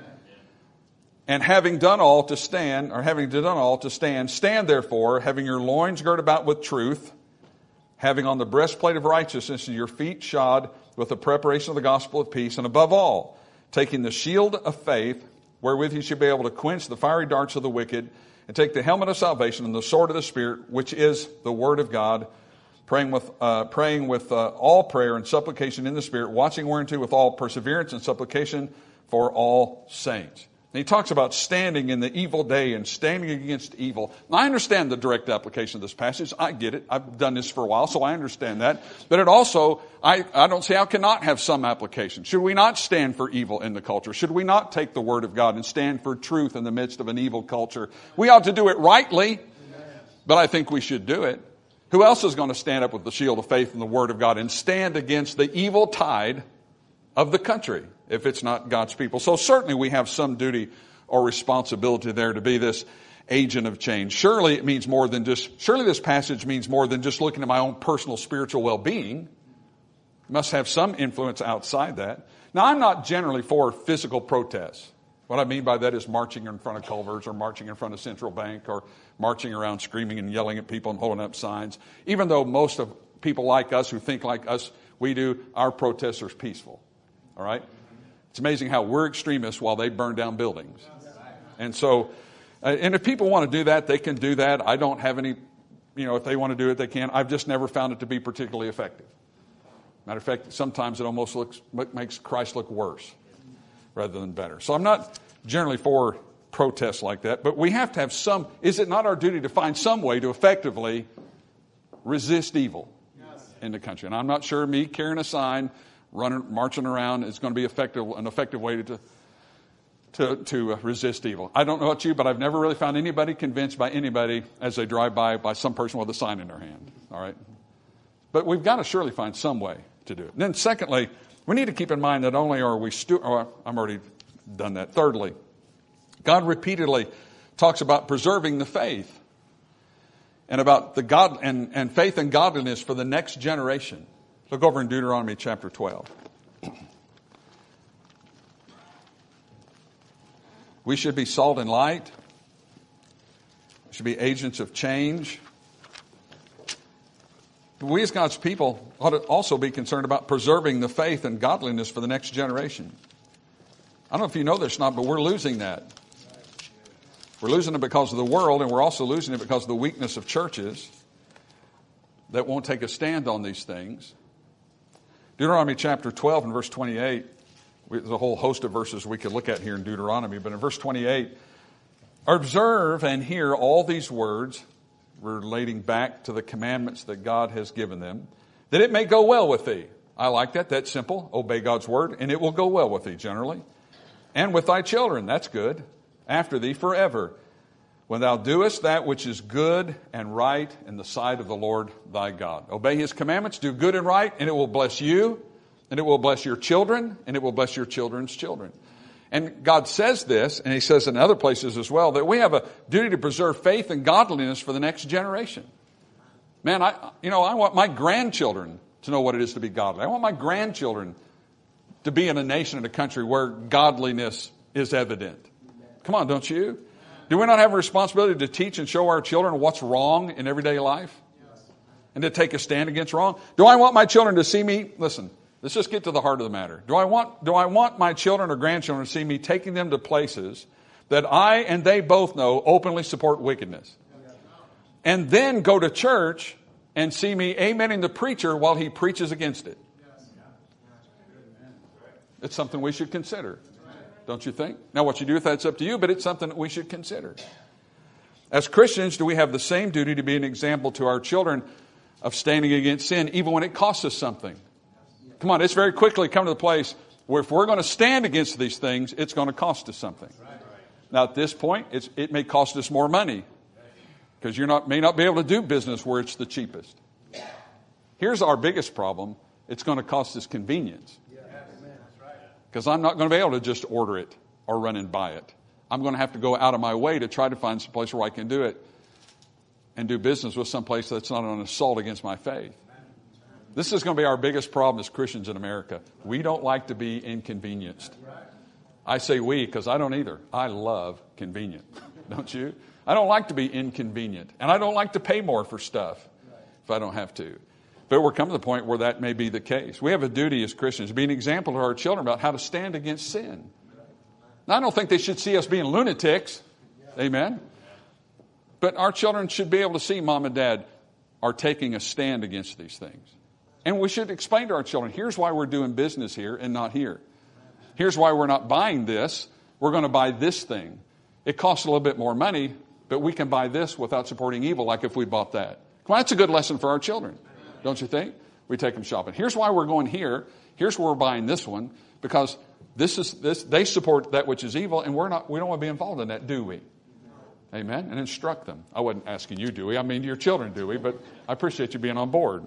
And having done all to stand, or having done all to stand, stand therefore, having your loins girt about with truth, having on the breastplate of righteousness, and your feet shod with the preparation of the gospel of peace, and above all, taking the shield of faith, wherewith you should be able to quench the fiery darts of the wicked, and take the helmet of salvation and the sword of the Spirit, which is the word of God, praying with uh, praying with uh, all prayer and supplication in the Spirit, watching whereunto with all perseverance and supplication for all saints. And he talks about standing in the evil day and standing against evil. Now, I understand the direct application of this passage. I get it. I've done this for a while, so I understand that. But it also, I, I don't see how it cannot have some application. Should we not stand for evil in the culture? Should we not take the word of God and stand for truth in the midst of an evil culture? We ought to do it rightly, but I think we should do it. Who else is going to stand up with the shield of faith and the word of God and stand against the evil tide of the country, if it's not God's people? So certainly we have some duty or responsibility there to be this agent of change. Surely it means more than just, surely this passage means more than just looking at my own personal spiritual well-being. It must have some influence outside that. Now, I'm not generally for physical protests. What I mean by that is marching in front of Culver's or marching in front of Central Bank or marching around screaming and yelling at people and holding up signs. Even though most of people like us who think like us, we do, our protests are peaceful. All right? It's amazing how we're extremists while they burn down buildings. And so, uh, and if people want to do that, they can do that. I don't have any, you know, if they want to do it, they can. I've just never found it to be particularly effective. Matter of fact, sometimes it almost looks makes Christ look worse rather than better. So I'm not generally for protests like that, but we have to have some, is it not our duty to find some way to effectively resist evil in the country? And I'm not sure me carrying a sign, running, marching around is going to be effective, an effective way to, to, to resist evil. I don't know about you, but I've never really found anybody convinced by anybody as they drive by by some person with a sign in their hand. All right? But we've got to surely find some way to do it. And then secondly, we need to keep in mind that only are we, stu- oh, I'm already done that. Thirdly, God repeatedly talks about preserving the faith and about the God and, and faith and godliness for the next generation. Look over in Deuteronomy chapter twelve. We should be salt and light. We should be agents of change. But we as God's people ought to also be concerned about preserving the faith and godliness for the next generation. I don't know if you know this or not, but we're losing that. We're losing it because of the world, and we're also losing it because of the weakness of churches that won't take a stand on these things. Deuteronomy chapter twelve and verse twenty-eight. There's a whole host of verses we could look at here in Deuteronomy, but in verse twenty-eight, observe and hear all these words relating back to the commandments that God has given them, that it may go well with thee. I like that. That's simple. Obey God's word, and it will go well with thee generally. And with thy children, that's good, after thee forever, when thou doest that which is good and right in the sight of the Lord thy God. Obey his commandments, do good and right, and it will bless you, and it will bless your children, and it will bless your children's children. And God says this, and he says in other places as well, that we have a duty to preserve faith and godliness for the next generation. Man, I, you know, I want my grandchildren to know what it is to be godly. I want my grandchildren to be in a nation and a country where godliness is evident. Come on, don't you? Do we not have a responsibility to teach and show our children what's wrong in everyday life? And to take a stand against wrong? Do I want my children to see me, listen, let's just get to the heart of the matter. Do I want, do I want my children or grandchildren to see me taking them to places that I and they both know openly support wickedness? And then go to church and see me amening the preacher while he preaches against it? It's something we should consider, don't you think? Now, what you do with that's up to you, but it's something that we should consider. As Christians, do we have the same duty to be an example to our children of standing against sin, even when it costs us something? Come on, it's very quickly come to the place where if we're going to stand against these things, it's going to cost us something. Now, at this point, it's, it may cost us more money because you may not be able to do business where it's the cheapest. Here's our biggest problem. It's going to cost us convenience. Because I'm not going to be able to just order it or run and buy it. I'm going to have to go out of my way to try to find some place where I can do it and do business with some place that's not an assault against my faith. This is going to be our biggest problem as Christians in America. We don't like to be inconvenienced. I say we because I don't either. I love convenient. Don't you? I don't like to be inconvenient. And I don't like to pay more for stuff if I don't have to. But we're coming to the point where that may be the case. We have a duty as Christians to be an example to our children about how to stand against sin. Now, I don't think they should see us being lunatics. Amen. But our children should be able to see mom and dad are taking a stand against these things. And we should explain to our children, here's why we're doing business here and not here. Here's why we're not buying this. We're going to buy this thing. It costs a little bit more money, but we can buy this without supporting evil, like if we bought that. Come on, that's a good lesson for our children, don't you think? We take them shopping. Here's why we're going here. Here's where we're buying this one, because this is this. They support that which is evil, and we're not. We don't want to be involved in that, do we? Amen. And instruct them. I wasn't asking you, do we? I mean, your children, do we? But I appreciate you being on board.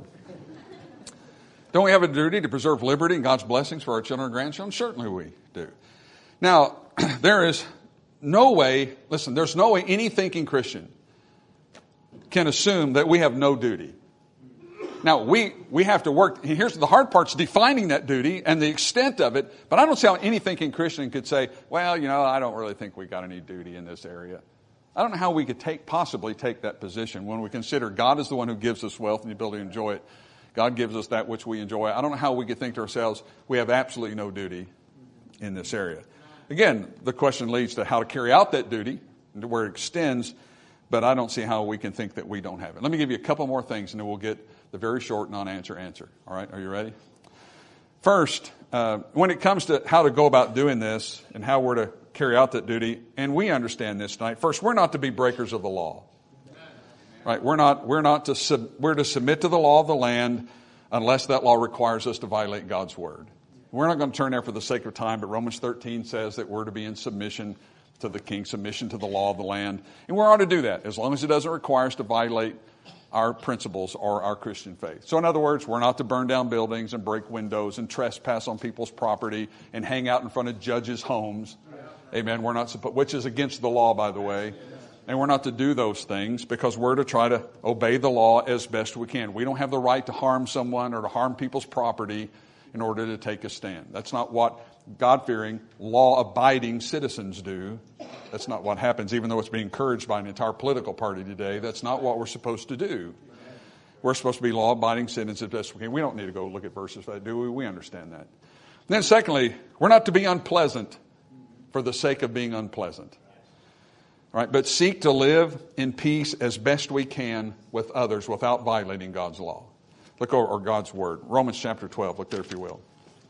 Don't we have a duty to preserve liberty and God's blessings for our children and grandchildren? Certainly we do. Now, there is no way, listen, there's no way any thinking Christian can assume that we have no duty. Now, we, we have to work. Here's the hard part's defining that duty and the extent of it. But I don't see how any thinking Christian could say, well, you know, I don't really think we got any duty in this area. I don't know how we could take possibly take that position when we consider God is the one who gives us wealth and the ability to enjoy it. God gives us that which we enjoy. I don't know how we could think to ourselves, we have absolutely no duty in this area. Again, the question leads to how to carry out that duty, where it extends, but I don't see how we can think that we don't have it. Let me give you a couple more things, and then we'll get the very short non-answer answer. All right, are you ready? First, uh, when it comes to how to go about doing this and how we're to carry out that duty, and we understand this tonight, first, we're not to be breakers of the law. Right, we're not. We're not to. Sub, we're to submit to the law of the land, unless that law requires us to violate God's word. We're not going to turn there for the sake of time, but Romans thirteen says that we're to be in submission to the king, submission to the law of the land. And we're ought to do that as long as it doesn't require us to violate our principles or our Christian faith. So in other words, we're not to burn down buildings and break windows and trespass on people's property and hang out in front of judges' homes. Amen. We're not supposed, which is against the law, by the way. And we're not to do those things because we're to try to obey the law as best we can. We don't have the right to harm someone or to harm people's property in order to take a stand. That's not what God-fearing, law-abiding citizens do. That's not what happens, even though it's being encouraged by an entire political party today. That's not what we're supposed to do. We're supposed to be law-abiding citizens as best we can. We don't need to go look at verses for that, do we? We understand that. And then secondly, we're not to be unpleasant for the sake of being unpleasant. All right, but seek to live in peace as best we can with others without violating God's law. Look over or God's word. Romans chapter twelve. Look there if you will.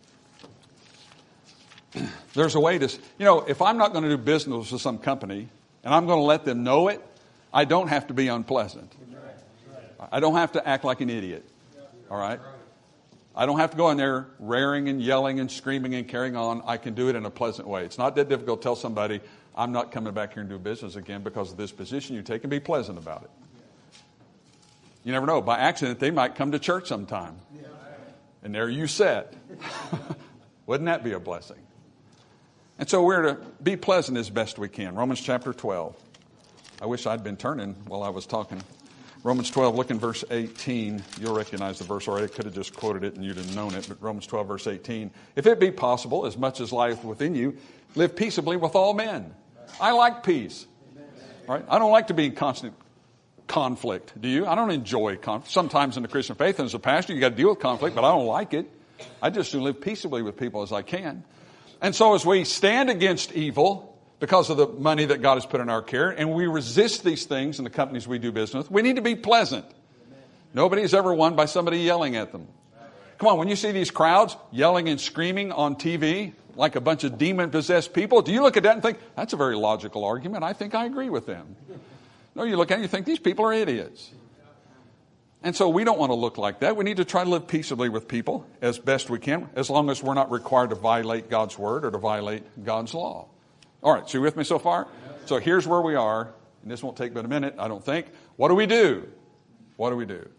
There's a way to, you know, if I'm not going to do business with some company and I'm going to let them know it, I don't have to be unpleasant. I don't have to act like an idiot. All right? I don't have to go in there raring and yelling and screaming and carrying on. I can do it in a pleasant way. It's not that difficult to tell somebody, I'm not coming back here and do business again because of this position you take, and be pleasant about it. You never know. By accident, they might come to church sometime. And there you sat. Wouldn't that be a blessing? And so we're to be pleasant as best we can. Romans chapter twelve. I wish I'd been turning while I was talking. Romans twelve, look in verse eighteen. You'll recognize the verse already. I could have just quoted it and you'd have known it. But Romans twelve, verse eighteen. If it be possible, as much as lieth within you, live peaceably with all men. I like peace. Right? I don't like to be in constant conflict. Do you? I don't enjoy conflict. Sometimes in the Christian faith and as a pastor, you got to deal with conflict, but I don't like it. I just do live peaceably with people as I can. And so as we stand against evil because of the money that God has put in our care, and we resist these things in the companies we do business with, we need to be pleasant. Nobody is ever won by somebody yelling at them. Come on, when you see these crowds yelling and screaming on T V like a bunch of demon-possessed people, do you look at that and think, that's a very logical argument. I think I agree with them. No, you look at it and you think, these people are idiots. And so we don't want to look like that. We need to try to live peaceably with people as best we can, as long as we're not required to violate God's word or to violate God's law. All right, so you with me so far? So here's where we are, and this won't take but a minute, I don't think. What do we do? What do we do?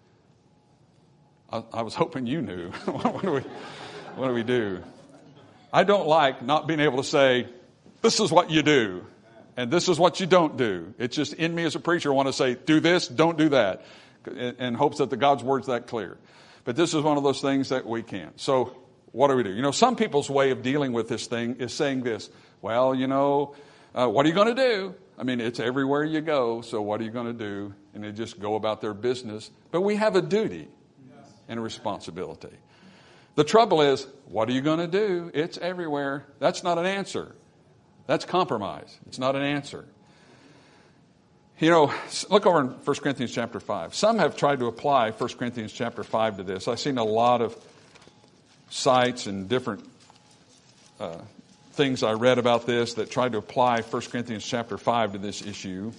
I, I was hoping you knew. what, do we, what do we do? I don't like not being able to say, this is what you do, and this is what you don't do. It's just in me as a preacher, I want to say, do this, don't do that, in hopes that the God's word's that clear. But this is one of those things that we can't. So what do we do? You know, some people's way of dealing with this thing is saying this, well, you know, uh, what are you going to do? I mean, it's everywhere you go, so what are you going to do? And they just go about their business. But we have a duty and a responsibility. The trouble is, what are you going to do? It's everywhere. That's not an answer. That's compromise. It's not an answer. You know, look over in First Corinthians chapter five. Some have tried to apply First Corinthians chapter five to this. I've seen a lot of sites and different uh, things I read about this that tried to apply First Corinthians chapter five to this issue.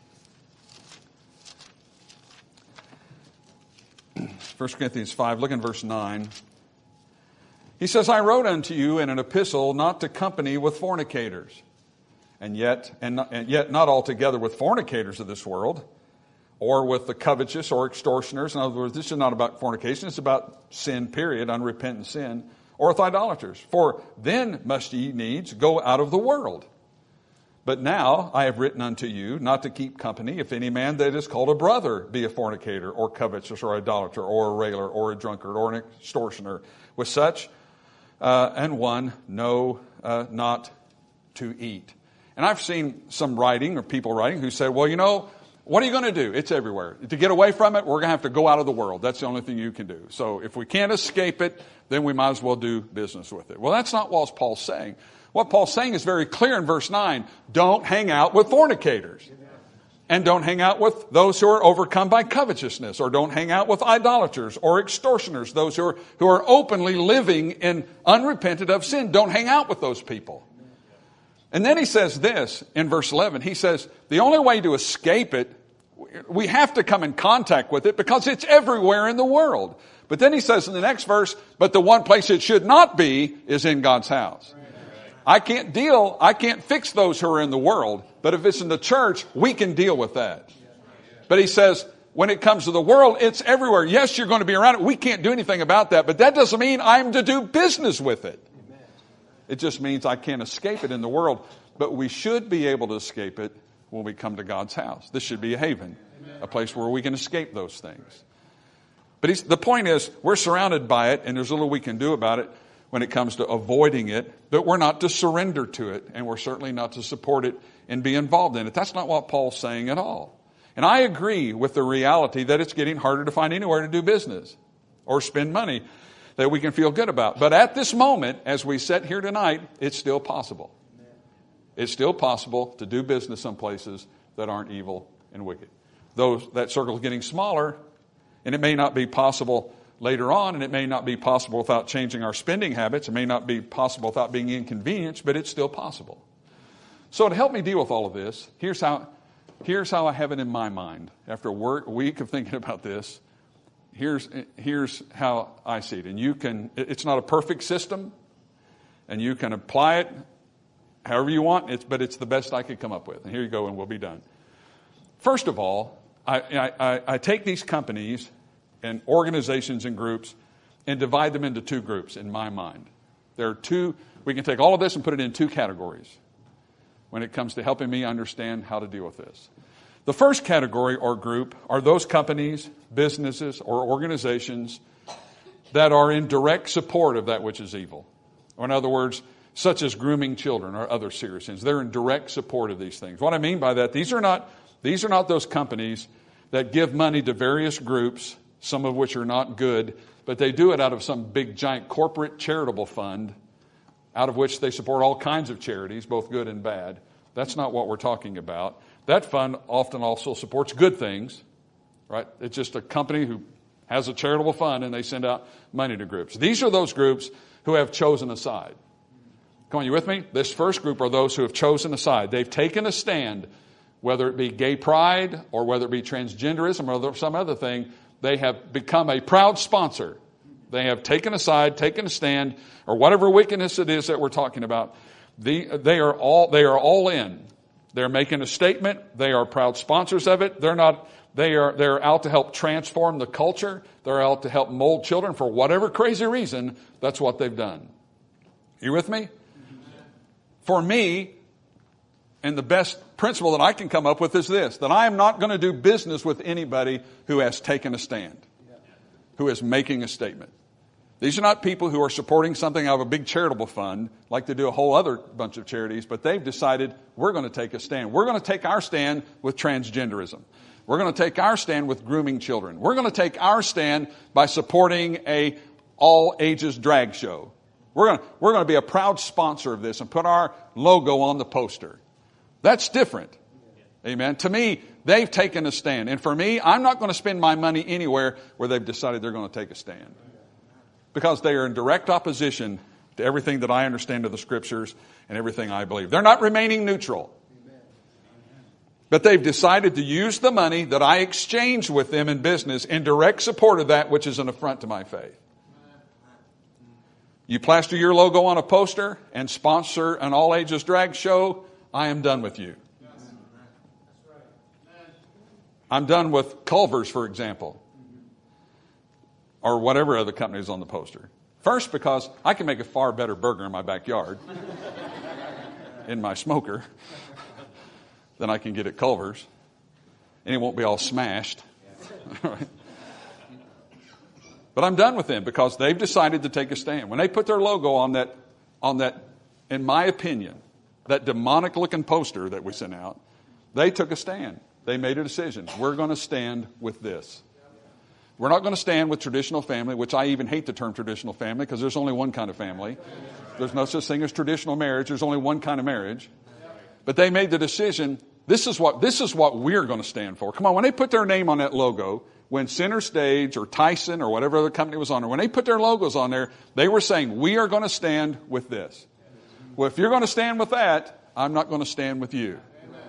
First Corinthians five, look in verse nine. He says, I wrote unto you in an epistle not to company with fornicators. And yet, and, not, and yet not altogether with fornicators of this world, or with the covetous or extortioners. In other words, this is not about fornication. It's about sin, period, unrepentant sin, or with idolaters. For then must ye needs go out of the world. But now I have written unto you not to keep company if any man that is called a brother be a fornicator, or covetous, or idolater, or a railer, or a drunkard, or an extortioner. With such, uh, and one know uh, not to eat. And I've seen some writing or people writing who say, well, you know, what are you going to do? It's everywhere. To get away from it, we're going to have to go out of the world. That's the only thing you can do. So if we can't escape it, then we might as well do business with it. Well, that's not what Paul's saying. What Paul's saying is very clear in verse nine. Don't hang out with fornicators. And don't hang out with those who are overcome by covetousness. Or don't hang out with idolaters or extortioners, those who are, who are openly living in unrepentant of sin. Don't hang out with those people. And then he says this in verse eleven. He says, the only way to escape it, we have to come in contact with it because it's everywhere in the world. But then he says in the next verse, but the one place it should not be is in God's house. I can't deal, I can't fix those who are in the world, but if it's in the church, we can deal with that. But he says, when it comes to the world, it's everywhere. Yes, you're going to be around it. We can't do anything about that, but that doesn't mean I'm to do business with it. It just means I can't escape it in the world, but we should be able to escape it when we come to God's house. This should be a haven, a place where we can escape those things. But he's, the point is, we're surrounded by it, and there's little we can do about it when it comes to avoiding it, but we're not to surrender to it, and we're certainly not to support it and be involved in it. That's not what Paul's saying at all. And I agree with the reality that it's getting harder to find anywhere to do business or spend money that we can feel good about. But at this moment, as we sit here tonight, it's still possible. It's still possible to do business some places that aren't evil and wicked. Those, that circle is getting smaller, and it may not be possible later on, and it may not be possible without changing our spending habits. It may not be possible without being inconvenienced, but it's still possible. So to help me deal with all of this, here's how, here's how I have it in my mind. After a work, week of thinking about this, here's, here's how I see it. And you can, it's not a perfect system, and you can apply it however you want, it's, but it's the best I could come up with. And here you go, and we'll be done. First of all, I, I, I take these companies and organizations and groups and divide them into two groups in my mind. There are two, we can take all of this and put it in two categories when it comes to helping me understand how to deal with this. The first category or group are those companies, businesses, or organizations that are in direct support of that which is evil. Or in other words, such as grooming children or other serious sins. They're in direct support of these things. What I mean by that, these are not, these are not those companies that give money to various groups, some of which are not good, but they do it out of some big giant corporate charitable fund out of which they support all kinds of charities, both good and bad. That's not what we're talking about. That fund often also supports good things, right? It's just a company who has a charitable fund and they send out money to groups. These are those groups who have chosen a side. Come on, you with me? This first group are those who have chosen a side. They've taken a stand, whether it be gay pride or whether it be transgenderism or some other thing. They have become a proud sponsor. They have taken a side, taken a stand, or whatever wickedness it is that we're talking about. The, they are all they are all in. They're making a statement. They are proud sponsors of it. They're not. They are they're out to help transform the culture. They're out to help mold children for whatever crazy reason. That's what they've done. You with me? For me, and the best principle that I can come up with is this, that I am not going to do business with anybody who has taken a stand, who is making a statement. These are not people who are supporting something out of a big charitable fund, like they do a whole other bunch of charities, but they've decided we're going to take a stand. We're going to take our stand with transgenderism. We're going to take our stand with grooming children. We're going to take our stand by supporting a all-ages drag show. We're going to, we're going to be a proud sponsor of this and put our logo on the poster. That's different. Amen. To me, they've taken a stand. And for me, I'm not going to spend my money anywhere where they've decided they're going to take a stand. Because they are in direct opposition to everything that I understand of the Scriptures and everything I believe. They're not remaining neutral. But they've decided to use the money that I exchanged with them in business in direct support of that which is an affront to my faith. You plaster your logo on a poster and sponsor an all-ages drag show, I am done with you. I'm done with Culver's, for example, or whatever other company is on the poster. First, because I can make a far better burger in my backyard, in my smoker, than I can get at Culver's, and it won't be all smashed. But I'm done with them because they've decided to take a stand. When they put their logo on that, on that, in my opinion, that demonic-looking poster that we sent out, they took a stand. They made a decision. We're going to stand with this. We're not going to stand with traditional family, which I even hate the term traditional family because there's only one kind of family. There's no such thing as traditional marriage. There's only one kind of marriage. But they made the decision, this is what, this is what we're going to stand for. Come on, when they put their name on that logo, when Center Stage or Tyson or whatever other company was on there, when they put their logos on there, they were saying, we are going to stand with this. Well, if you're going to stand with that, I'm not going to stand with you.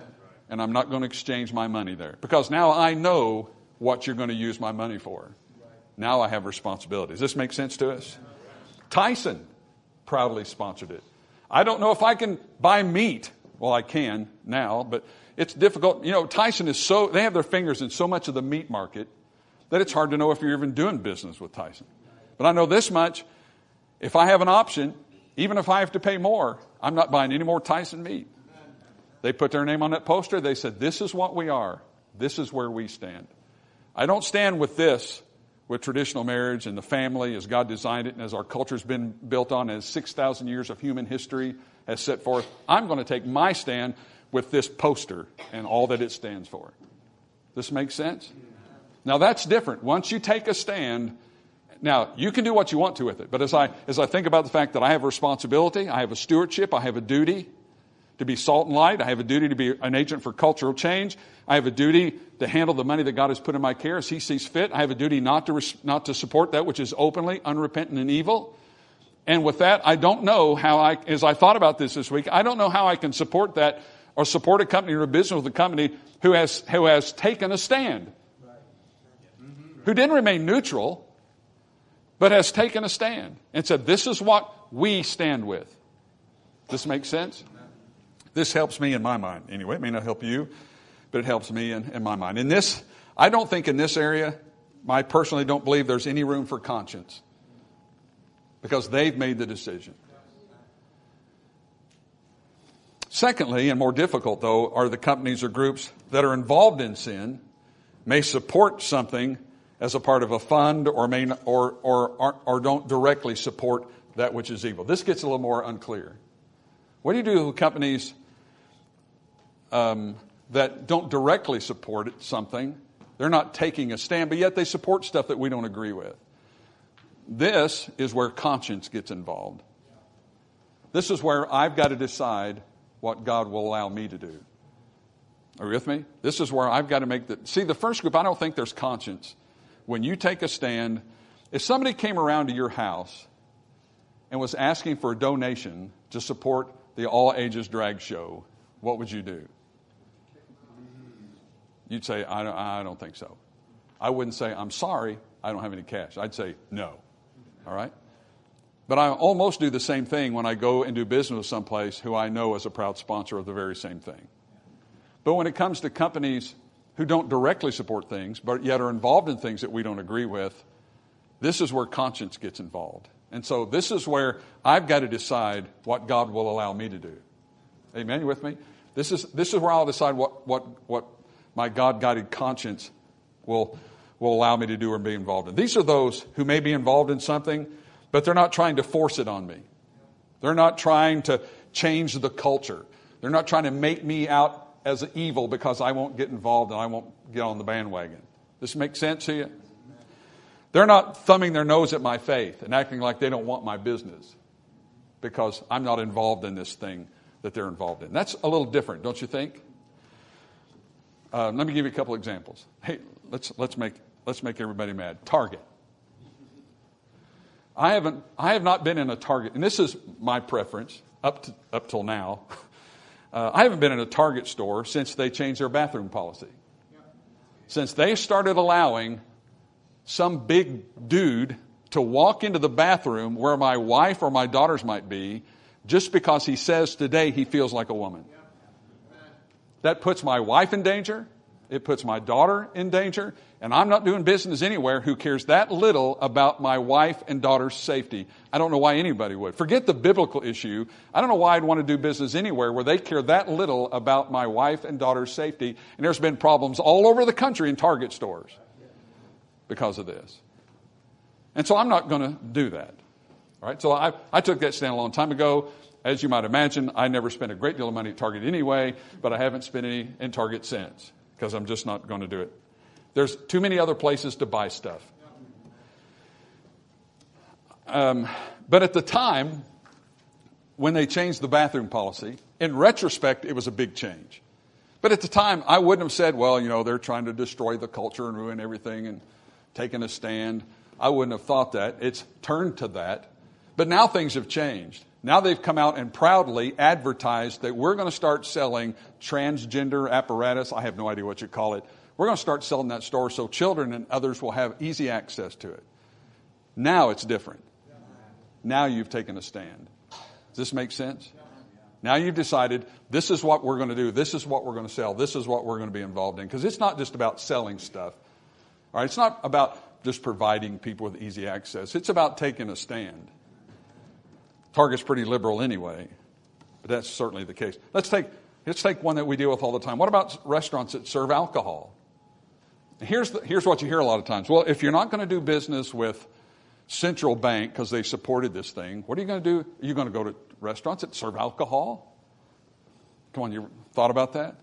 and I'm not going to exchange my money there. Because now I know what you're going to use my money for. Now I have responsibilities. Does this make sense to us? Tyson proudly sponsored it. I don't know if I can buy meat. Well, I can now, but it's difficult. You know, Tyson is so, they have their fingers in so much of the meat market that it's hard to know if you're even doing business with Tyson. But I know this much. If I have an option, even if I have to pay more, I'm not buying any more Tyson meat. They put their name on that poster. They said, this is what we are. This is where we stand. I don't stand with this, with traditional marriage and the family as God designed it and as our culture has been built on, as six thousand years of human history has set forth. I'm going to take my stand with this poster and all that it stands for. This makes sense? Now that's different. Once you take a stand, now you can do what you want to with it. But as I as I think about the fact that I have a responsibility, I have a stewardship, I have a duty to be salt and light, I have a duty to be an agent for cultural change, I have a duty to handle the money that God has put in my care as He sees fit. I have a duty not to res- not to support that which is openly unrepentant and evil. And with that, I don't know how I, as I thought about this this week, I don't know how I can support that or support a company or a business with a company who has who has taken a stand, who didn't remain neutral, but has taken a stand and said, this is what we stand with. Does this make sense? This helps me in my mind. Anyway, it may not help you, but it helps me in, in my mind. In this, I don't think in this area, I personally don't believe there's any room for conscience because they've made the decision. Secondly, and more difficult though, are the companies or groups that are involved in sin, may support something as a part of a fund or may not, or, or, or, or don't directly support that which is evil. This gets a little more unclear. What do you do with companies um, that don't directly support something? They're not taking a stand, but yet they support stuff that we don't agree with. This is where conscience gets involved. This is where I've got to decide what God will allow me to do. Are you with me? This is where I've got to make the... See, the first group, I don't think there's conscience. When you take a stand, if somebody came around to your house and was asking for a donation to support the All Ages Drag Show, what would you do? You'd say, I don't, I don't think so. I wouldn't say, I'm sorry, I don't have any cash. I'd say, no. All right? But I almost do the same thing when I go and do business with someplace who I know is a proud sponsor of the very same thing. But when it comes to companies who don't directly support things, but yet are involved in things that we don't agree with, this is where conscience gets involved. And so this is where I've got to decide what God will allow me to do. Amen? You with me? This is this is where I'll decide what what what my God-guided conscience will will allow me to do or be involved in. These are those who may be involved in something, but they're not trying to force it on me. They're not trying to change the culture. They're not trying to make me out as evil because I won't get involved and I won't get on the bandwagon. This makes sense to you? They're not thumbing their nose at my faith and acting like they don't want my business because I'm not involved in this thing that they're involved in. That's a little different, don't you think? Uh, let me give you a couple examples. Hey, let's let's make let's make everybody mad. Target. I haven't I have not been in a Target, and this is my preference up to, up till now. Uh, I haven't been in a Target store since they changed their bathroom policy. Since they started allowing some big dude to walk into the bathroom where my wife or my daughters might be just because he says today he feels like a woman. That puts my wife in danger. It puts my daughter in danger. And I'm not doing business anywhere who cares that little about my wife and daughter's safety. I don't know why anybody would. Forget the biblical issue. I don't know why I'd want to do business anywhere where they care that little about my wife and daughter's safety. And there's been problems all over the country in Target stores because of this. And so I'm not going to do that. All right. So I, I took that stand a long time ago. As you might imagine, I never spent a great deal of money at Target anyway, but I haven't spent any in Target since because I'm just not going to do it. There's too many other places to buy stuff. Um, but at the time, when they changed the bathroom policy, in retrospect, it was a big change. But at the time, I wouldn't have said, well, you know, they're trying to destroy the culture and ruin everything and taking a stand. I wouldn't have thought that. It's turned to that. But now things have changed. Now they've come out and proudly advertised that we're going to start selling transgender apparatus. I have no idea what you call it. We're going to start selling that store so children and others will have easy access to it. Now it's different. Now you've taken a stand. Does this make sense? Now you've decided this is what we're going to do. This is what we're going to sell. This is what we're going to be involved in. Because it's not just about selling stuff. All right, it's not about just providing people with easy access. It's about taking a stand. Target's pretty liberal anyway, but that's certainly the case. Let's take let's take one that we deal with all the time. What about restaurants that serve alcohol? Here's the, here's what you hear a lot of times. Well, if you're not going to do business with Central Bank because they supported this thing, what are you going to do? Are you going to go to restaurants that serve alcohol? Come on, you thought about that?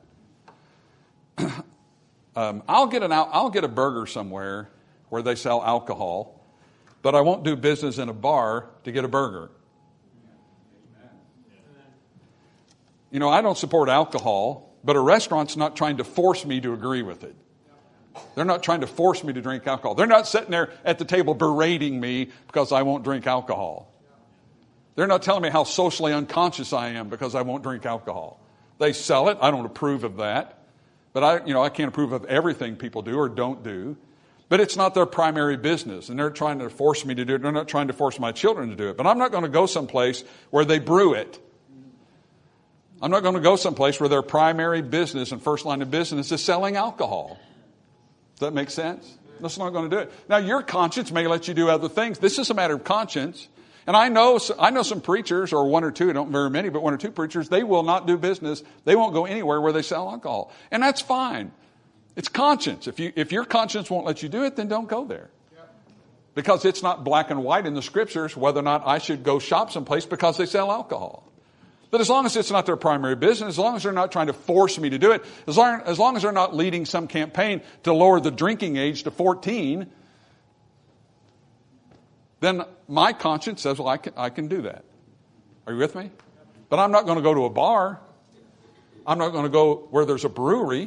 um, I'll get an I'll get a burger somewhere where they sell alcohol, but I won't do business in a bar to get a burger. You know, I don't support alcohol, but a restaurant's not trying to force me to agree with it. They're not trying to force me to drink alcohol. They're not sitting there at the table berating me because I won't drink alcohol. They're not telling me how socially unconscious I am because I won't drink alcohol. They sell it. I don't approve of that. But I, you know, I can't approve of everything people do or don't do. But it's not their primary business, and they're trying to force me to do it. They're not trying to force my children to do it. But I'm not going to go someplace where they brew it. I'm not going to go someplace where their primary business and first line of business is selling alcohol. Does that make sense? That's not going to do it. Now, your conscience may let you do other things. This is a matter of conscience. And I know I know some preachers, or one or two, I don't very many, but one or two preachers, they will not do business. They won't go anywhere where they sell alcohol. And that's fine. It's conscience. If you if your conscience won't let you do it, then don't go there. Because it's not black and white in the scriptures whether or not I should go shop someplace because they sell alcohol. But as long as it's not their primary business, as long as they're not trying to force me to do it, as long, as long as they're not leading some campaign to lower the drinking age to fourteen, then my conscience says, well, I can, I can do that. Are you with me? But I'm not going to go to a bar. I'm not going to go where there's a brewery.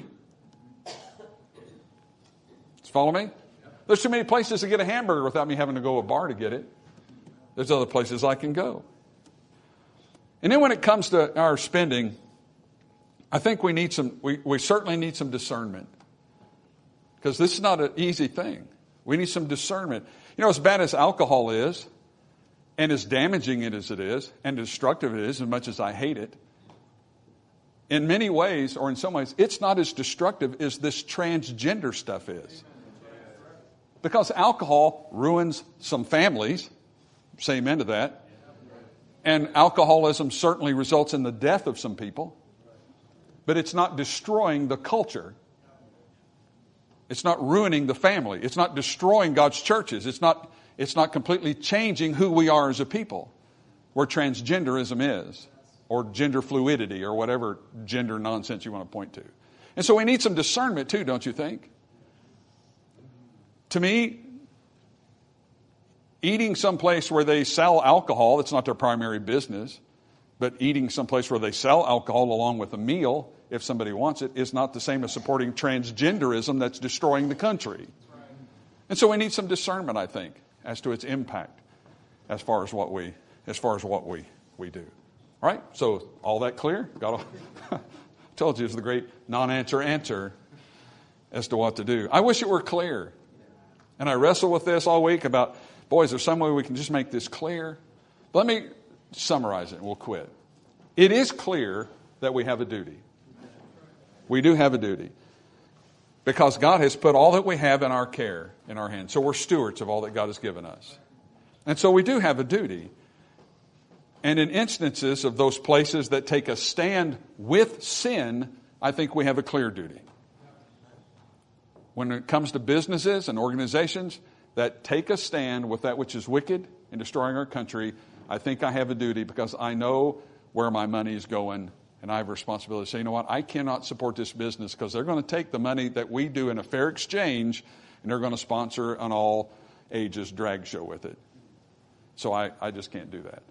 Follow me? There's too many places to get a hamburger without me having to go to a bar to get it. There's other places I can go. And then when it comes to our spending, I think we need some, we, we certainly need some discernment. Because this is not an easy thing. We need some discernment. You know, as bad as alcohol is, and as damaging it as it is, and destructive it is, as much as I hate it, in many ways, or in some ways, it's not as destructive as this transgender stuff is. Because alcohol ruins some families. Say amen to that. And alcoholism certainly results in the death of some people. But it's not destroying the culture. It's not ruining the family. It's not destroying God's churches. It's not, it's not completely changing who we are as a people. Where transgenderism is. Or gender fluidity. Or whatever gender nonsense you want to point to. And so we need some discernment too, don't you think? To me, eating someplace where they sell alcohol, it's not their primary business, but eating someplace where they sell alcohol along with a meal, if somebody wants it, is not the same as supporting transgenderism that's destroying the country. And so we need some discernment, I think, as to its impact as far as what we as far as what we, we do. All right? So all that clear? Got all told you it's the great non-answer answer as to what to do. I wish it were clear. And I wrestle with this all week about, boy, is there some way we can just make this clear? But let me summarize it and we'll quit. It is clear that we have a duty. We do have a duty. Because God has put all that we have in our care, in our hands. So we're stewards of all that God has given us. And so we do have a duty. And in instances of those places that take a stand with sin, I think we have a clear duty. When it comes to businesses and organizations that take a stand with that which is wicked and destroying our country, I think I have a duty because I know where my money is going and I have a responsibility to say, you know what, I cannot support this business because they're going to take the money that we do in a fair exchange and they're going to sponsor an all ages drag show with it. So I, I just can't do that.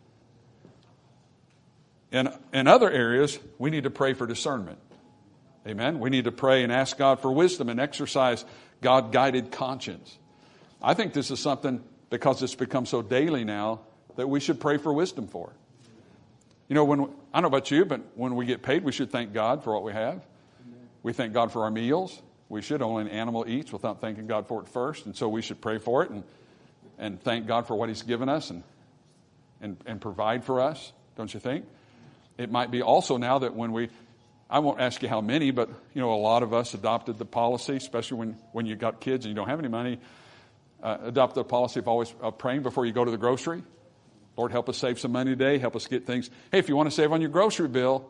In, in other areas, we need to pray for discernment. Amen. We need to pray and ask God for wisdom and exercise God-guided conscience. I think this is something, because it's become so daily now, that we should pray for wisdom for. You know, when I don't know about you, but when we get paid, we should thank God for what we have. Amen. We thank God for our meals. We should. Only an animal eats without thanking God for it first, and so we should pray for it and and thank God for what He's given us and and and provide for us. Don't you think? It might be also now that when we, I won't ask you how many, but you know, a lot of us adopted the policy, especially when when you got kids and you don't have any money. Uh, adopt the policy of always uh, praying before you go to the grocery. Lord, help us save some money today. Help us get things. Hey, if you want to save on your grocery bill,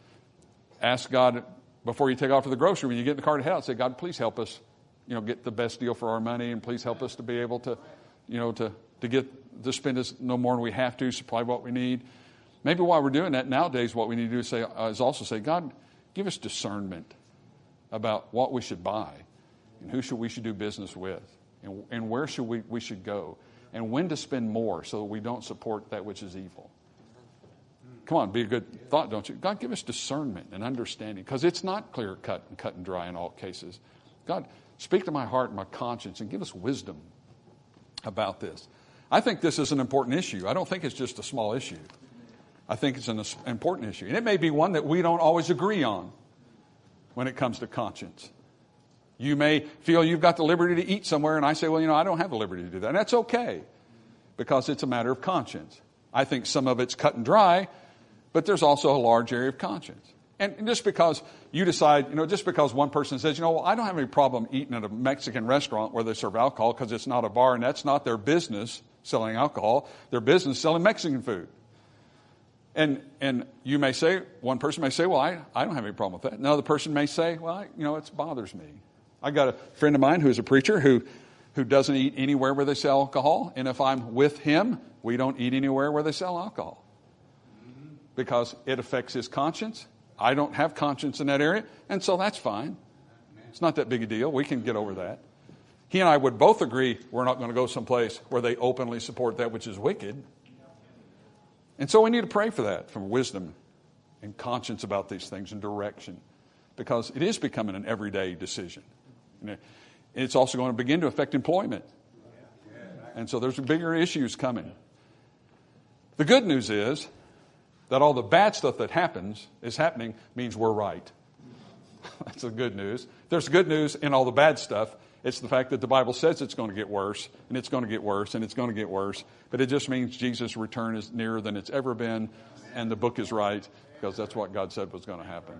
ask God before you take off for the grocery. When you get in the car to hell, say, God, please help us, you know, get the best deal for our money, and please help us to be able to, you know, to to get to spend us no more than we have to, supply what we need. Maybe while we're doing that nowadays, what we need to do is say uh, is also say, God, give us discernment about what we should buy, and who should we should do business with, and, and where should we we should go, and when to spend more so that we don't support that which is evil. Come on, be a good thought, don't you? God, give us discernment and understanding, because it's not clear cut and cut and dry in all cases. God, speak to my heart and my conscience and give us wisdom about this. I think this is an important issue. I don't think it's just a small issue. I think it's an important issue. And it may be one that we don't always agree on when it comes to conscience. You may feel you've got the liberty to eat somewhere, and I say, well, you know, I don't have the liberty to do that. And that's okay, because it's a matter of conscience. I think some of it's cut and dry, but there's also a large area of conscience. And just because you decide, you know, just because one person says, you know, well, I don't have any problem eating at a Mexican restaurant where they serve alcohol because it's not a bar, and that's not their business selling alcohol. Their business selling Mexican food. And and you may say, one person may say, well, I, I don't have any problem with that. Another person may say, well, I, you know, it bothers me. I got a friend of mine who's a preacher who, who doesn't eat anywhere where they sell alcohol. And if I'm with him, we don't eat anywhere where they sell alcohol, because it affects his conscience. I don't have conscience in that area, and so that's fine. It's not that big a deal. We can get over that. He and I would both agree we're not going to go someplace where they openly support that which is wicked. And so we need to pray for that, for wisdom and conscience about these things and direction, because it is becoming an everyday decision. And it's also going to begin to affect employment. And so there's bigger issues coming. The good news is that all the bad stuff that happens is happening means we're right. That's the good news. There's good news in all the bad stuff. It's the fact that the Bible says it's going to get worse, and it's going to get worse, and it's going to get worse. But it just means Jesus' return is nearer than it's ever been, and the book is right, because that's what God said was going to happen.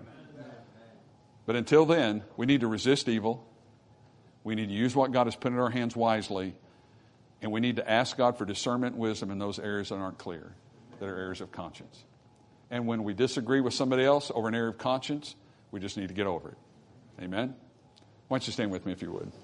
But until then, we need to resist evil. We need to use what God has put in our hands wisely, and we need to ask God for discernment and wisdom in those areas that aren't clear, that are areas of conscience. And when we disagree with somebody else over an area of conscience, we just need to get over it. Amen? Why don't you stand with me if you would?